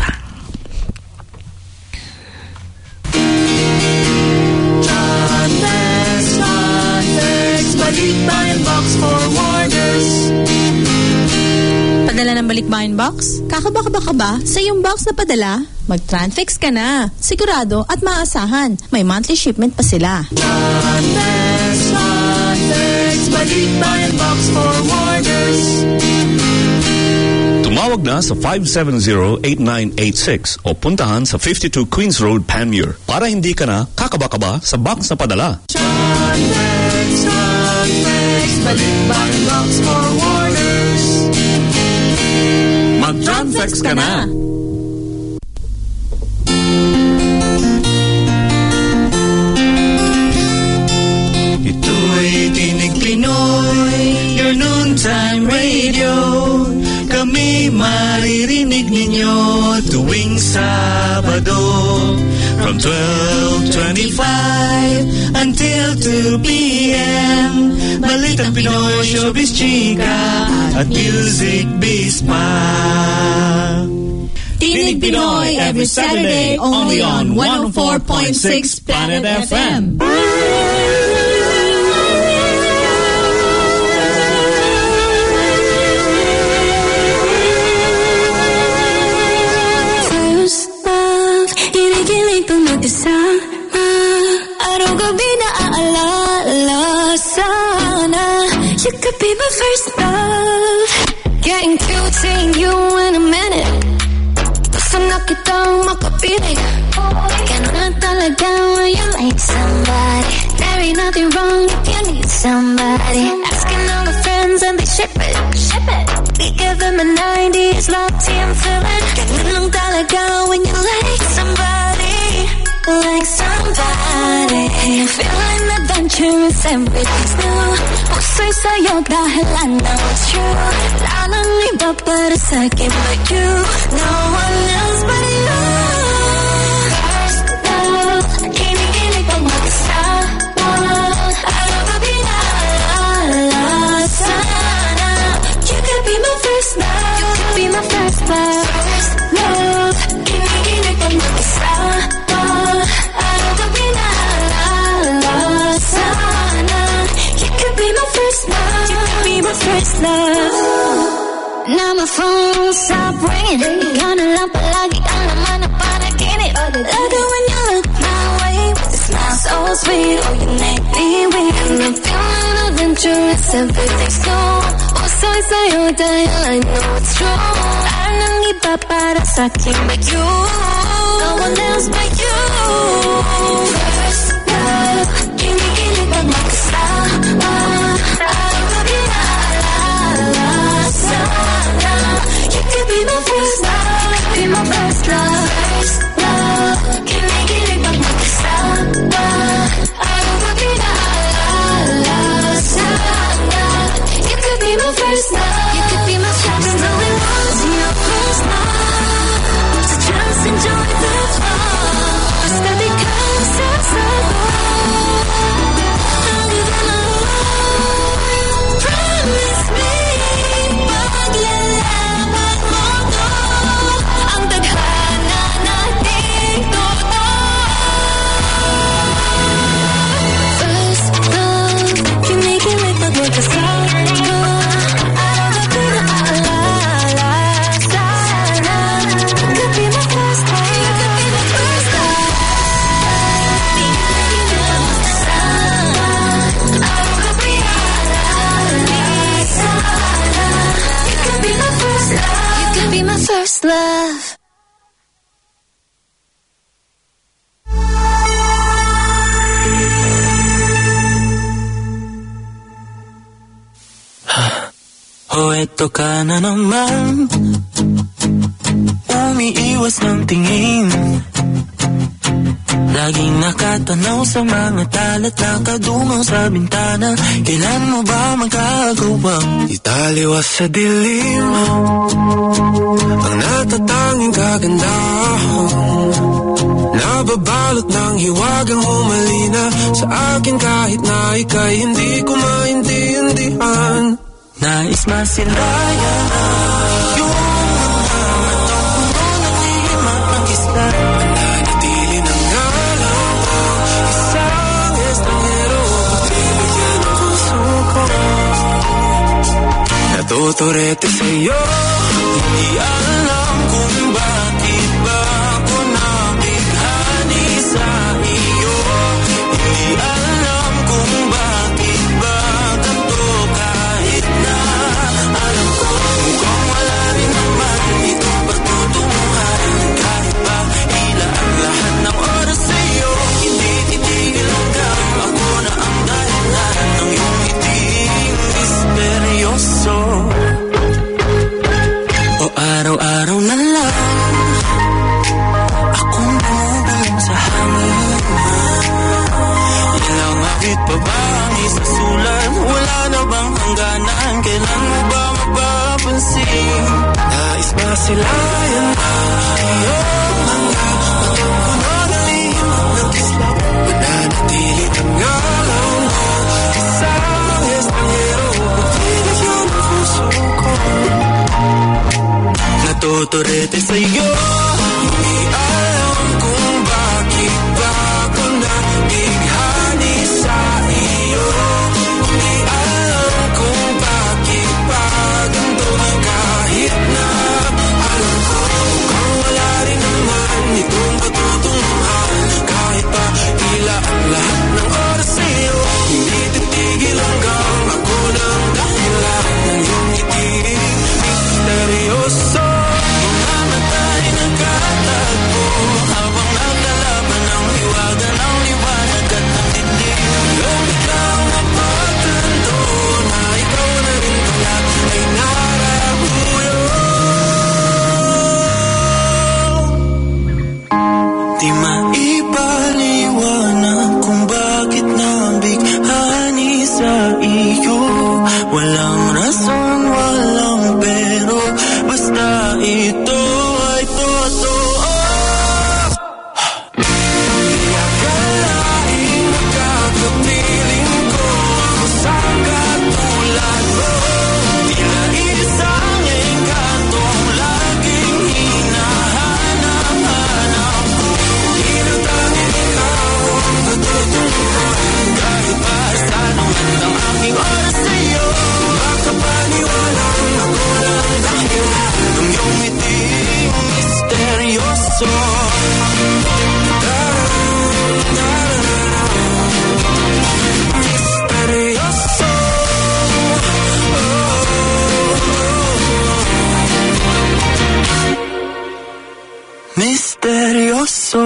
Padala ng Balikbayan Box? Kakabaka ka ba? Sa iyong box na padala, mag-Transfix ka na. Sigurado at maasahan. May monthly shipment pa sila. Transfix, Transfix, Balikbayan Box Forwarders. Tumawag na sa five seven zero, eight nine eight six o puntahan sa fifty-two Queens Road, Panmure para hindi ka na kakaba-kaba sa box na padala. Transfix, Transfix, Balikbayan Box Forwarders. Mag-Transfix ka na! Ito'y Tinig Pinoy, your noontime radio. Kami maririnig ninyo tuwing Sabado from twelve twenty-five until two p.m. Balitang Pinoy, showbiz, chika at music biz pa. Tinig Pinoy every Saturday only on one oh four point six Planet F M. First love, hinigilig kong mag-isama. Araw-gabi na aalala sana. You could be my first love. Getting cute, seeing you in a minute. Gusto na kitang makapiling. Ganun talaga when you like somebody. There ain't nothing wrong if you need somebody. Asking all my friends and they ship it, ship it. We give them a nineties love team feeling. Ganun lang talaga when you like somebody, like somebody. Feeling adventurous, everything's new. Puso'y sa'yo dahil I know it's true. Wala nang iba para sa'kin but you. No one else but you. First love, kinikilig pag mag-isama. Araw-gabi na alala sana. You could be my first love. You could be my first love. First love, kinikilig pag mag-isama. Araw-gabi na alala sana. You could be my first love. You could be my first love. Now my phone won't stop ringing. Ikaw na lang palagi ang laman na panaginip. Love it when you look my way with a smile so sweet. Oh, you make me weak. And I'm feeling adventurous, everything's new. Puso'y sa'yo dahil I know it's true. Wala nang iba para sa'kin but you. No one else but you. First love, kinikilig pag mag-isama. Araw-gabi na alala sana. You could be my first love. You could be my first love. First love, kinikilig pag mag-isama. Araw-gabi na alala sana. You could my first love. Oh, eto ka na naman, umiiwas ng tingin, laging nakatanaw sa mga talat, nakadungaw sa bintana. Kailan mo ba magkagawang italiwas sa dilim ang natatanging kagandahan, nababalot ng hiwagang humalina sa akin kahit na ika'y hindi ko maintindihan. Nais masilayan yung mga matang puno ng lihima ng isla, nananatili ng ngalaw mo, isang estranghero, pagbibigyan ng puso ko. Natuturete sa'yo, hindi alam kung bakit ba ako nabighani sa iyo. Hindi alam kung bakit ba ganito, kahit na alam ko mukhang wala rin naman itong pagtutunguhan. Kahit ba hila ang lahat ng oras sa'yo, hindi titigil hanggang ako na ang dahilan ng iyong ngiting misteryoso. O araw-araw na lang akong bumubulong sa hangin. Ilang hapit pa ba ang isasulan? Wala na bang hangganan? Kailan mo ba mapapansin? nais masilayan na iyong mga matang puno ng lihima ng kislap, mananatili ng ngalaw mo, isang estranghero, pagbibigyan ng puso ko. Natuturete sa'yo, hindi alam kung bakit ba ako nabighani sa iyo. Hindi alam kung bakit ba ganito, kahit na alam ko mukhang wala rin naman itong patutunguhan. Kahit pa tila ang lahat ng oras sa'yo, hindi titigil hanggang ako ng dahilan ng iyong ngiting misteryoso. mamatay nagkatagpo habang naglalaban ng hiwaga ng liwanag at ng dilim. Yung biglang napatanto na ikaw na rin pala ay narahuyo. Di maipaliwanag kung bakit nabighani sa iyo. Walang rason, walang pero, basta ito ay totoo. Di akalaing magkakapiling ko ako sa katulad mo. Tila isang engkantong laging hinahanap-hanap ko. Tinatangin ikaw ang patutunguhan. Kahit pa saan ang handang aking oras sa'yo, makapaniwalang ako lang dahilan ng iyong ngiting misteryoso. Misteryoso. Misteryoso.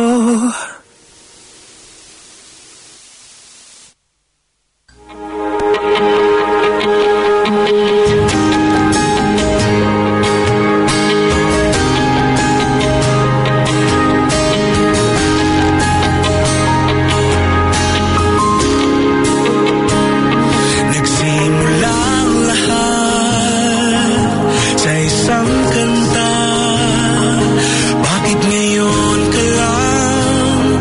Nagsimula ang lahat sa isang kanta. Bakit ngayon ka lang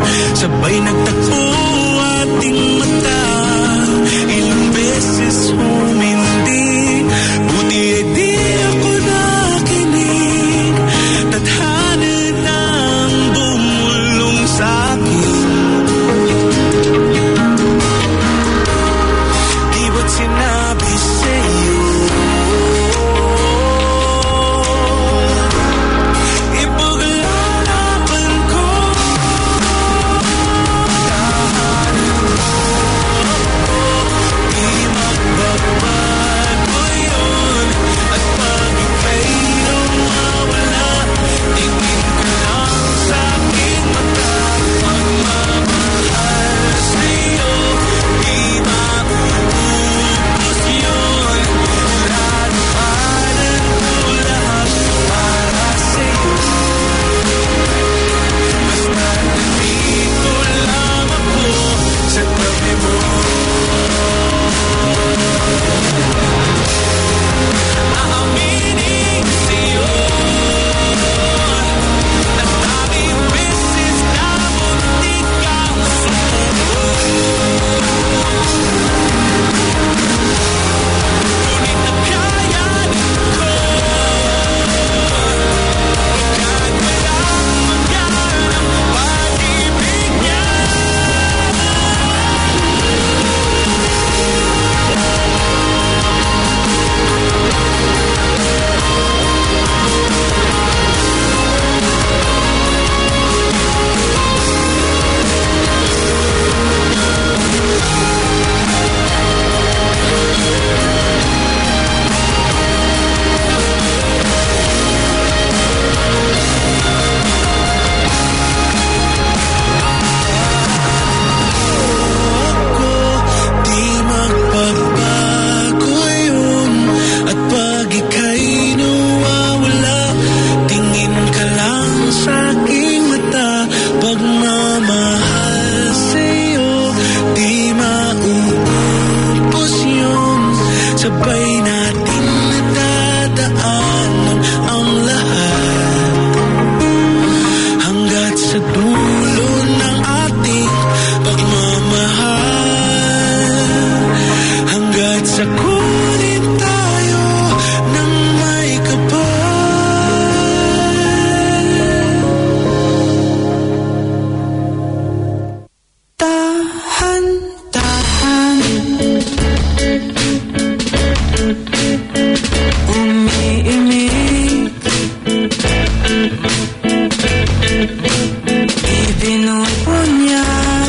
Ibinupo niya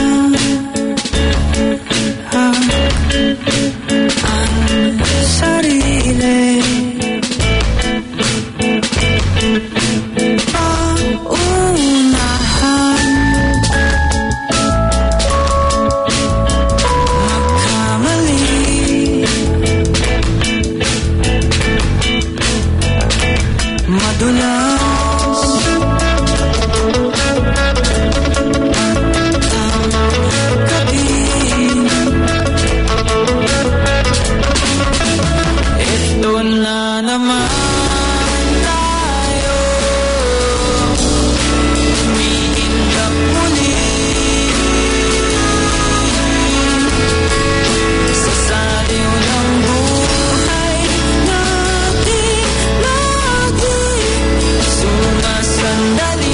ang, ang sarili. Paunahan magkamali, madulas na naman tayo, umiindak muli sa saliw ng buhay natin, lagi sumasandali.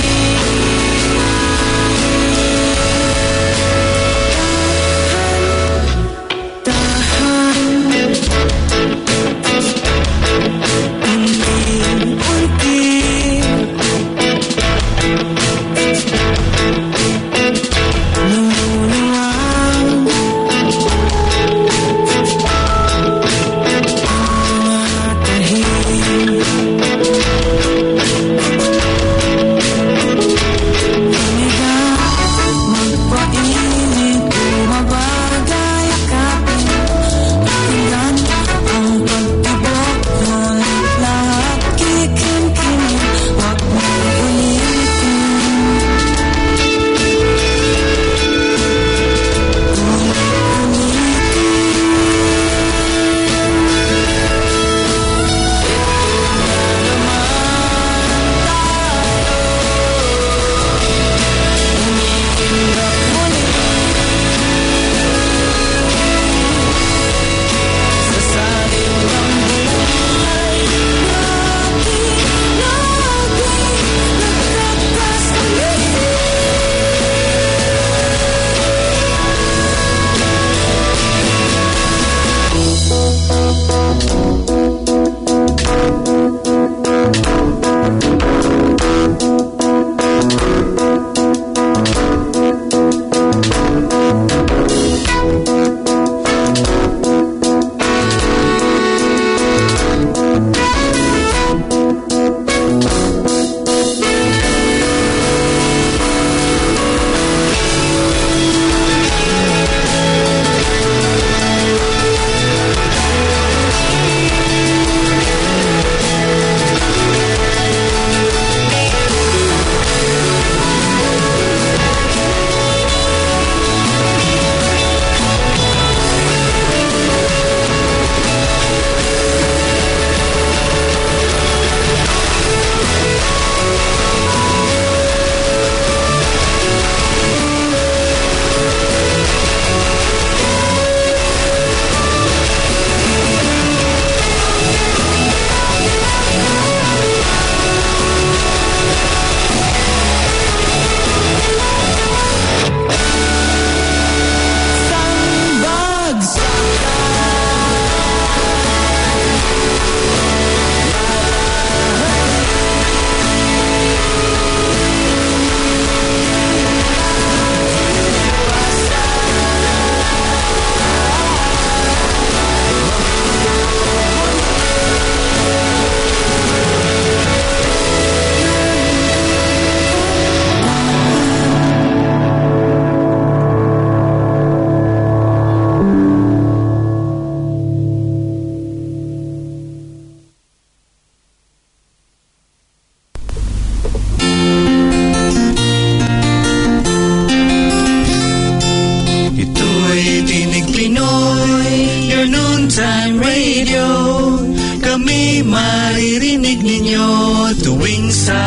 maririnig ninyo tuwing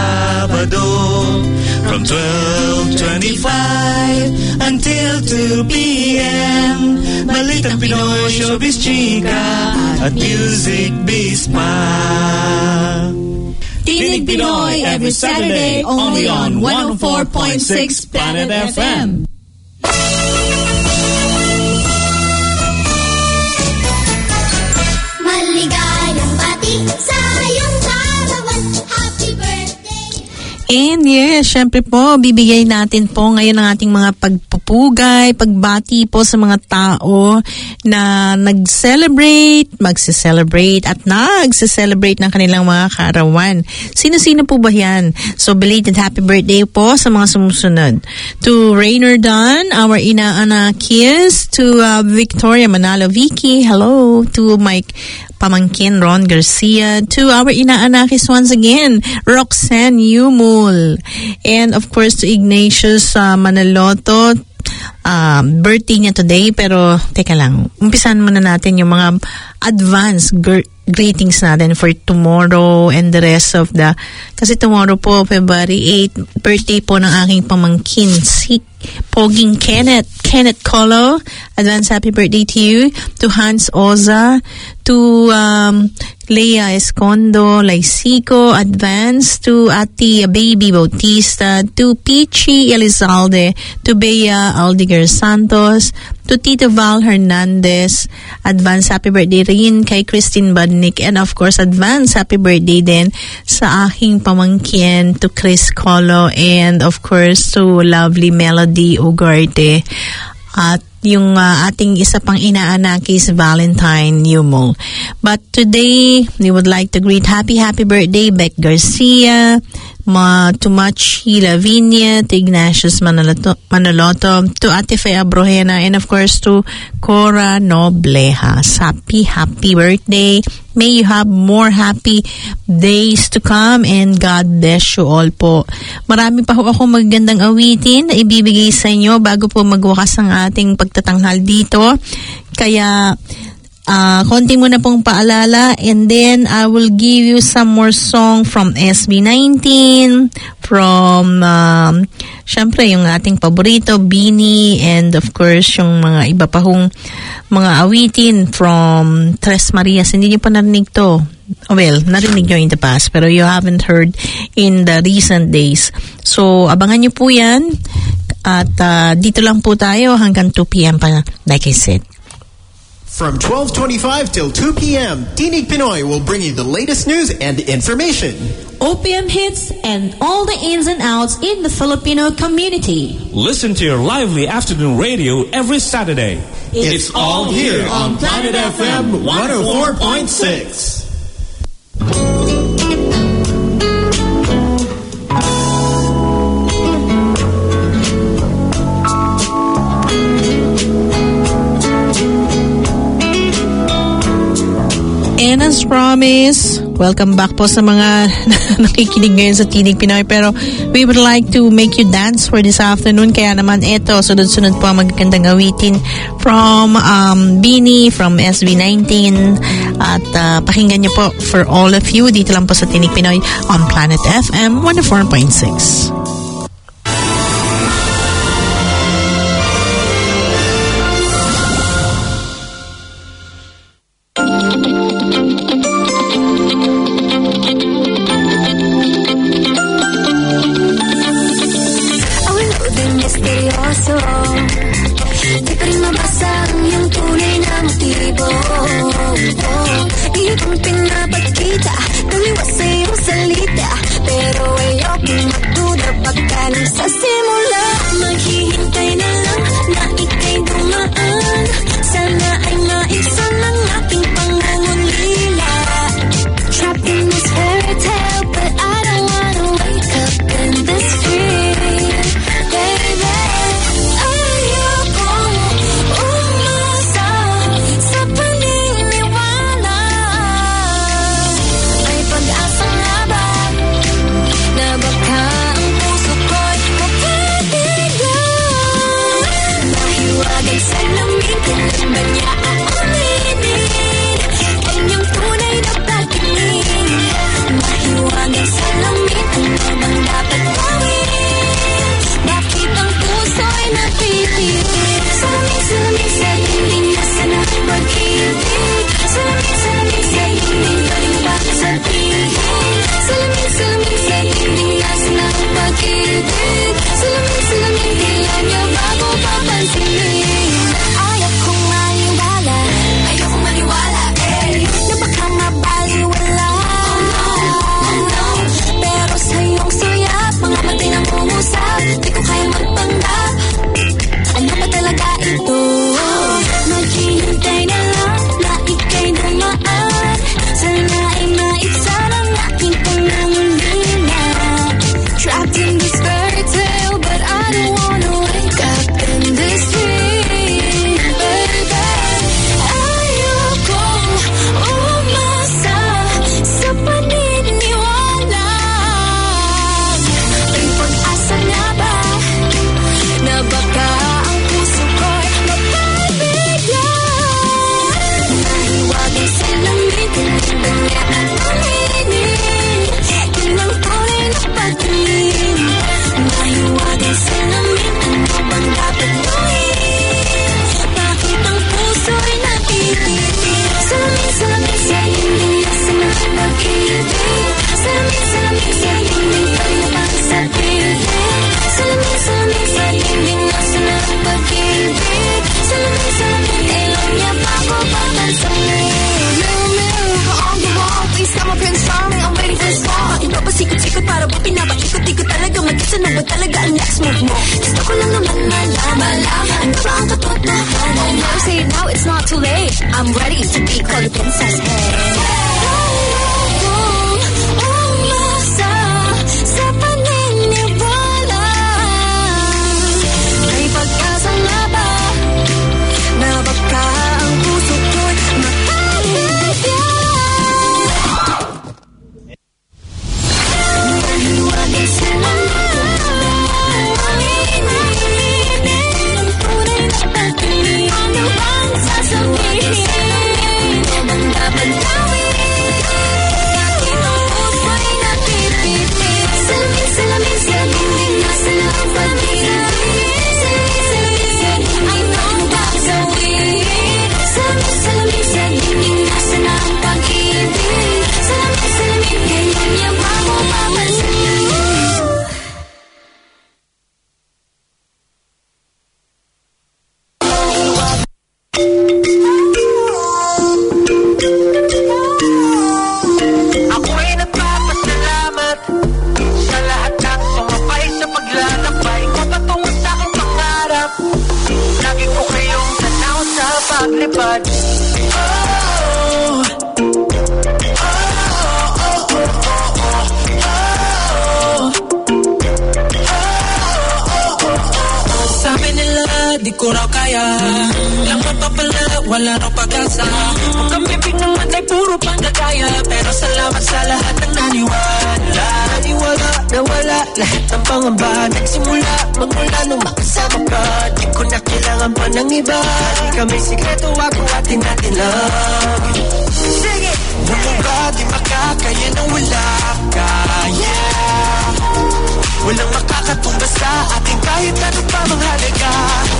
Sabado from twelve twenty-five until two p.m. Balitang Pinoy, Showbiz Chika at Music Biz pa. Tinig Pinoy every Saturday only on one oh four point six Planet F M. Maligayang bati sa iyong karawan. Happy birthday And yes, syempre po, bibigay natin po ngayon ang ating mga pagpupugay, pagbati po sa mga tao na nag-celebrate, magse-celebrate at nagse-celebrate ng kanilang mga kaarawan. Sino-sino po ba yan? So, belated happy birthday po sa mga sumusunod. To Rainer Dunn, our ina-anakis. To uh, Victoria Manalo Vicky, hello. To Mike Pamangkin Ron Garcia. To our ina-anakis once again, Roxanne Yumul. And of course to Ignatius uh, Manaloto. Uh, birthday niya today, pero teka lang, umpisan muna natin yung mga advance gr- greetings natin for tomorrow and the rest of the, kasi tomorrow po February eighth, birthday po ng aking pamangkin si Poging Kenneth Kenneth Colo. Advance happy birthday to you. To Hans Oza, to um, Leia Escondo Laisico, advance. To Ati Baby Bautista, to Pichi Elizalde, to Bea Aldiger Santos, to Tito Val Hernandez, advance happy birthday rin kay Christine Badnick, and of course advance happy birthday din sa aking pamangkin, to Chris Colo, and of course to lovely Melody Ugarte, at yung uh, ating isa pang inaanakis Valentine Yumol. But today we would like to greet happy happy birthday Beck Garcia, Ma, to Machi Lavinia, to Ignatius Manaloto, Manaloto, to Ate Fe Abrojena, and of course to Cora Noblejas. Happy, happy birthday. May you have more happy days to come, and God bless you all po. Marami pa ho ako magandang awitin na ibibigay sa inyo bago po magwakas ang ating pagtatanghal dito. Kaya Uh, konti muna pong paalala, and then I will give you some more song from S B nineteen, from um, syempre yung ating paborito Bini, and of course yung mga iba pa hong mga awitin from Tres Marias. Hindi niyo pa narinig to. Well, narinig nyo in the past, pero you haven't heard in the recent days. So abangan niyo po yan, at uh, dito lang po tayo hanggang two p.m. pa, like I said. From twelve twenty-five till two p.m., Tinig Pinoy will bring you the latest news and information. O P M hits and all the ins and outs in the Filipino community. Listen to your lively afternoon radio every Saturday. It's, it's all here on Planet F M one oh four point six. And as promised, welcome back po sa mga nakikinig ngayon sa Tinig Pinoy. Pero we would like to make you dance for this afternoon. Kaya naman ito, sunod-sunod po ang magagandang awitin from um, Bini, from S B nineteen. At uh, pakinggan niyo po for all of you dito lang po sa Tinig Pinoy on Planet F M one oh four point six. Di pa rin mabasa ang iyong tunay na motibo. Di kong pinapagkita, taliwas sa iyong salita, pero ayokong magduda next move mo? Gusto ko lang naman malaman, ano ba ang katotohanan? Now say it now, it's not too late. I'm ready to be called a princess. Hey. May sikreto ako at tinatinag. Sing it! Bumuka, di makakaya nang wala ka. Yeah! Walang makakatumba sa ating kahit ano pa mang halaga.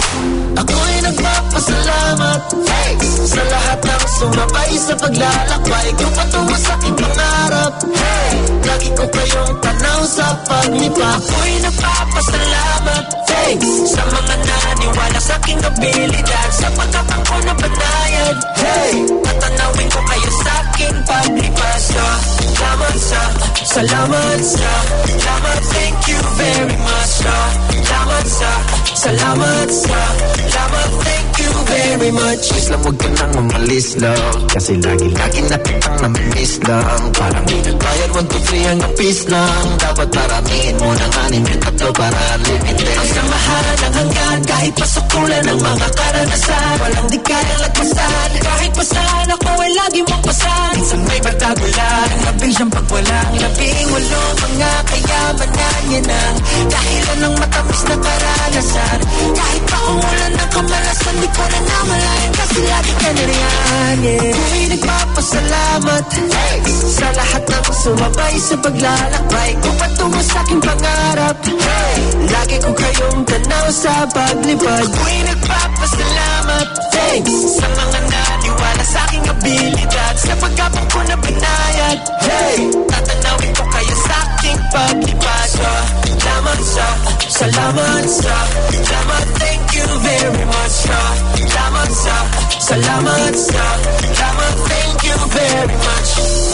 Ako'y nagpapasalamat, hey! Sa lahat ng sumabay sa paglalakbay ko patungo sa aking pangarap, hey! Lagi ko kayong tanaw sa paglipa. Ako'y nagpapasalamat, thanks sa mga naniwala sa aking abilidad, sa pagkatang ko na banayad, hey! Tatanawin ko kayo sa aking paglipas. Salamat sa, salamat sa, salamat, thank you very much. Salamat sa, salamat sa, salamat, thank you very much. Please lang huwag ka nang umalis lang, kasi lagi-lagi na kitang namimiss lang. Parang di nagbayad one, two, three hanggang peace lang. Dapat paramihin mo ng anim yung tatlo para limited. Ang samahan ng hanggan kahit pasukulan ng mga karanasan. Walang di kayang lagpasan, kahit pasan ako ay lagi mong pasan. Minsan may pagtagulan, labing siyang pagwalang, labing walong mga kayamanan. Yan ang dahilan ng matamis na karanasan. Kahit pa umulan ng kamalasan, di ko na namalayan kasi lagi ka na riyan. Yeah. Ako'y nagpapasalamat, hey! Sa lahat ng sumabay sa paglalakbay ko patungo sa aking pangarap, hey! Lagi ko kayong tanaw sa paglipad. Ako'y nagpapasalamat, thanks sa mga naniwala sa aking abilidad, sa pagkapang ko na binayad, hey! Tatanawin ko kayo sa aking paglipad. Salamat sa, salamat sa, salamat, thank you very much. Salamat sa, salamat sa, salamat, thank you very much.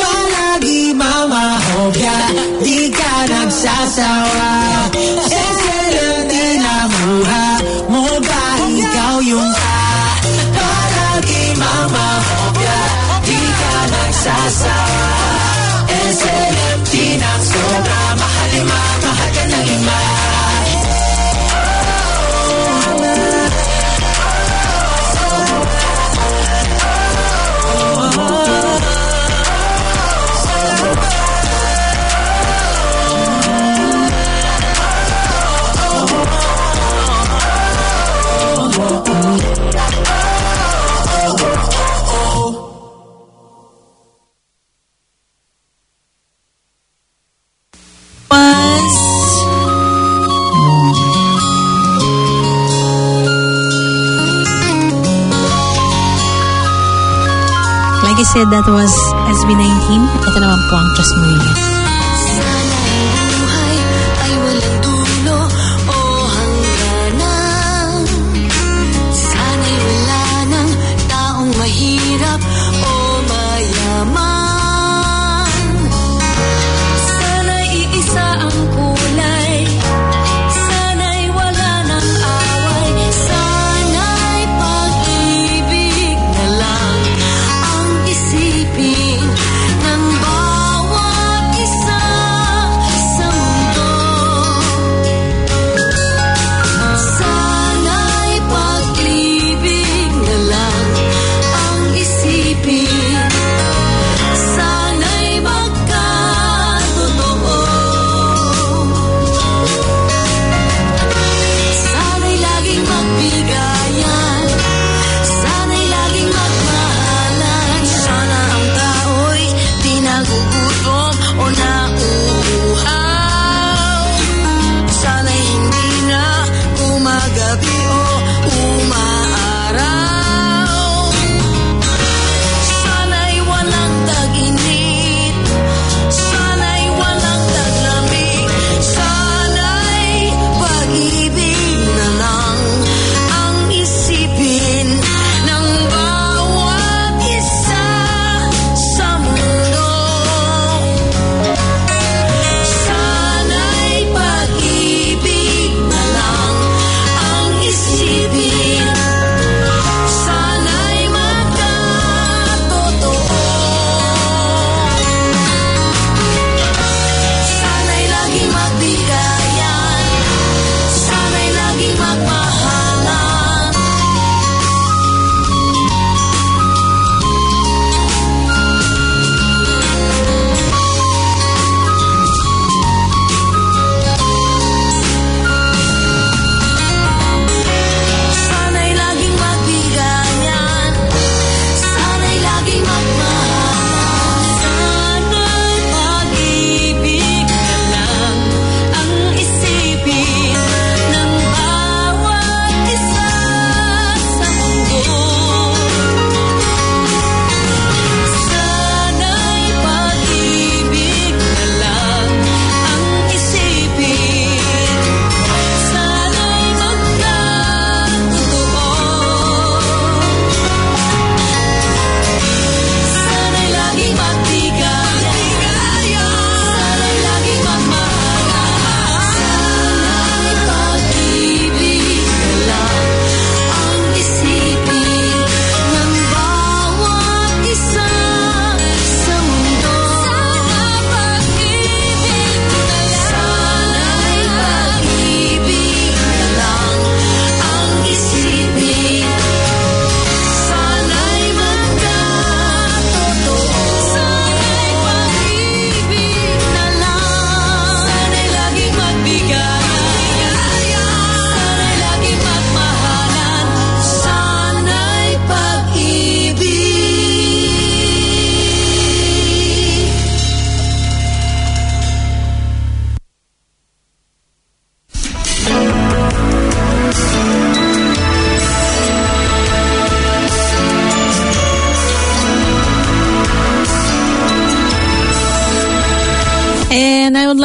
Palagi mamahobya, di ka nagsasawa. Excelente na muha mo ba ikaw yung ka? Palagi mamahobya, di ka nagsasawa. Excelente na sobra, mahalima, mahal ka ng ima. Like I said, that was S B nineteen. Ito naman po ang Just Maria. Ay walang dulo o hangganan. Sana'y wala ng taong mahirap o mayaman. Sana'y iisa ang kulay. Sana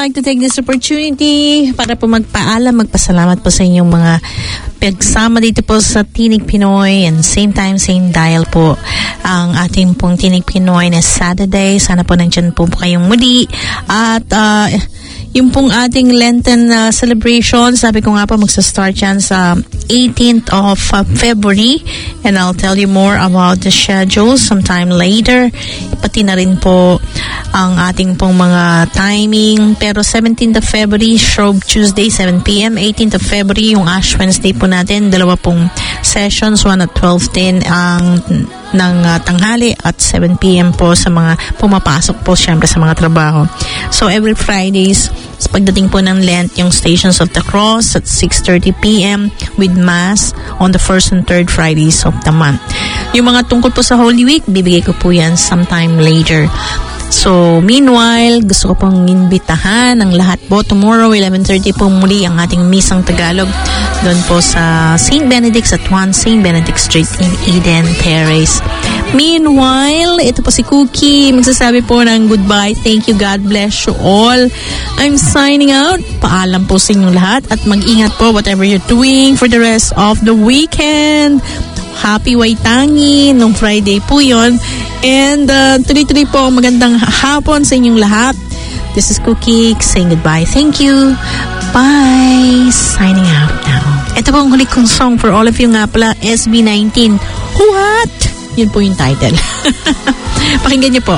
like to take this opportunity para po magpaalam, magpasalamat po sa inyong mga pagsama dito po sa Tinig Pinoy, and same time, same dial po ang ating pong Tinig Pinoy na Saturday. Sana po nandyan po, po kayong muli. At uh, yung pong ating Lenten uh, celebration, sabi ko nga po magsa-start yan sa eighteenth of uh, February, and I'll tell you more about the schedule sometime later. Pati na rin po ang ating pong mga timing. Pero seventeenth of February, Shrove Tuesday, seven p.m. eighteenth of February, yung Ash Wednesday po natin, dalawa pong sessions, one at twelve ten ang ng uh, tanghali at seven p.m. po sa mga pumapasok po syempre sa mga trabaho. So every Fridays, sa pagdating po ng Lent, yung Stations of the Cross at six thirty p.m. with Mass on the first and third Fridays of the month. Yung mga tungkol po sa Holy Week, bibigay ko po yan sometime later. So, meanwhile, gusto ko pong imbitahan ang lahat po. Tomorrow, eleven thirty po muli ang ating Misang Tagalog doon po sa Saint Benedict's at one Saint Benedict Street in Eden Terrace. Meanwhile, ito po si Cookie. Magsasabi po ng goodbye. Thank you. God bless you all. I'm signing out. Paalam po sa inyong lahat at mag-ingat po whatever you're doing for the rest of the weekend. Happy Waitangi nung Friday po yon. And uh, tuloy-tuloy po magandang hapon sa inyong lahat. This is Cookie saying goodbye. Thank you. Bye. Signing out now. Ito po ang huli kong song for all of you nga pala, S B nineteen. What? Yun po yung title. Pakinggan niyo po.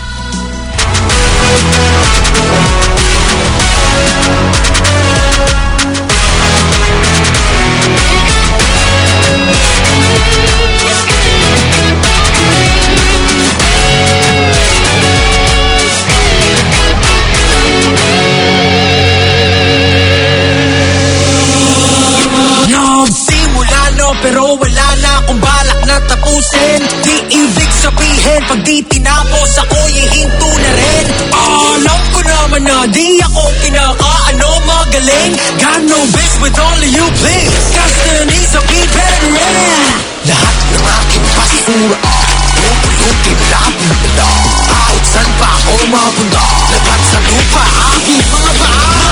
Pero wala na akong balak na tapusin. Di ibig sabihin pag di tinapos ako'y hihinto na rin. Alam ko naman na di ako pinakaano magaling. Got no bitch with all of you please. Destiny sa be better in. Lahat ng aking basura pupulutin natin na. Out saan pa ako mapunta? Lahat sa lupa aking mga paa.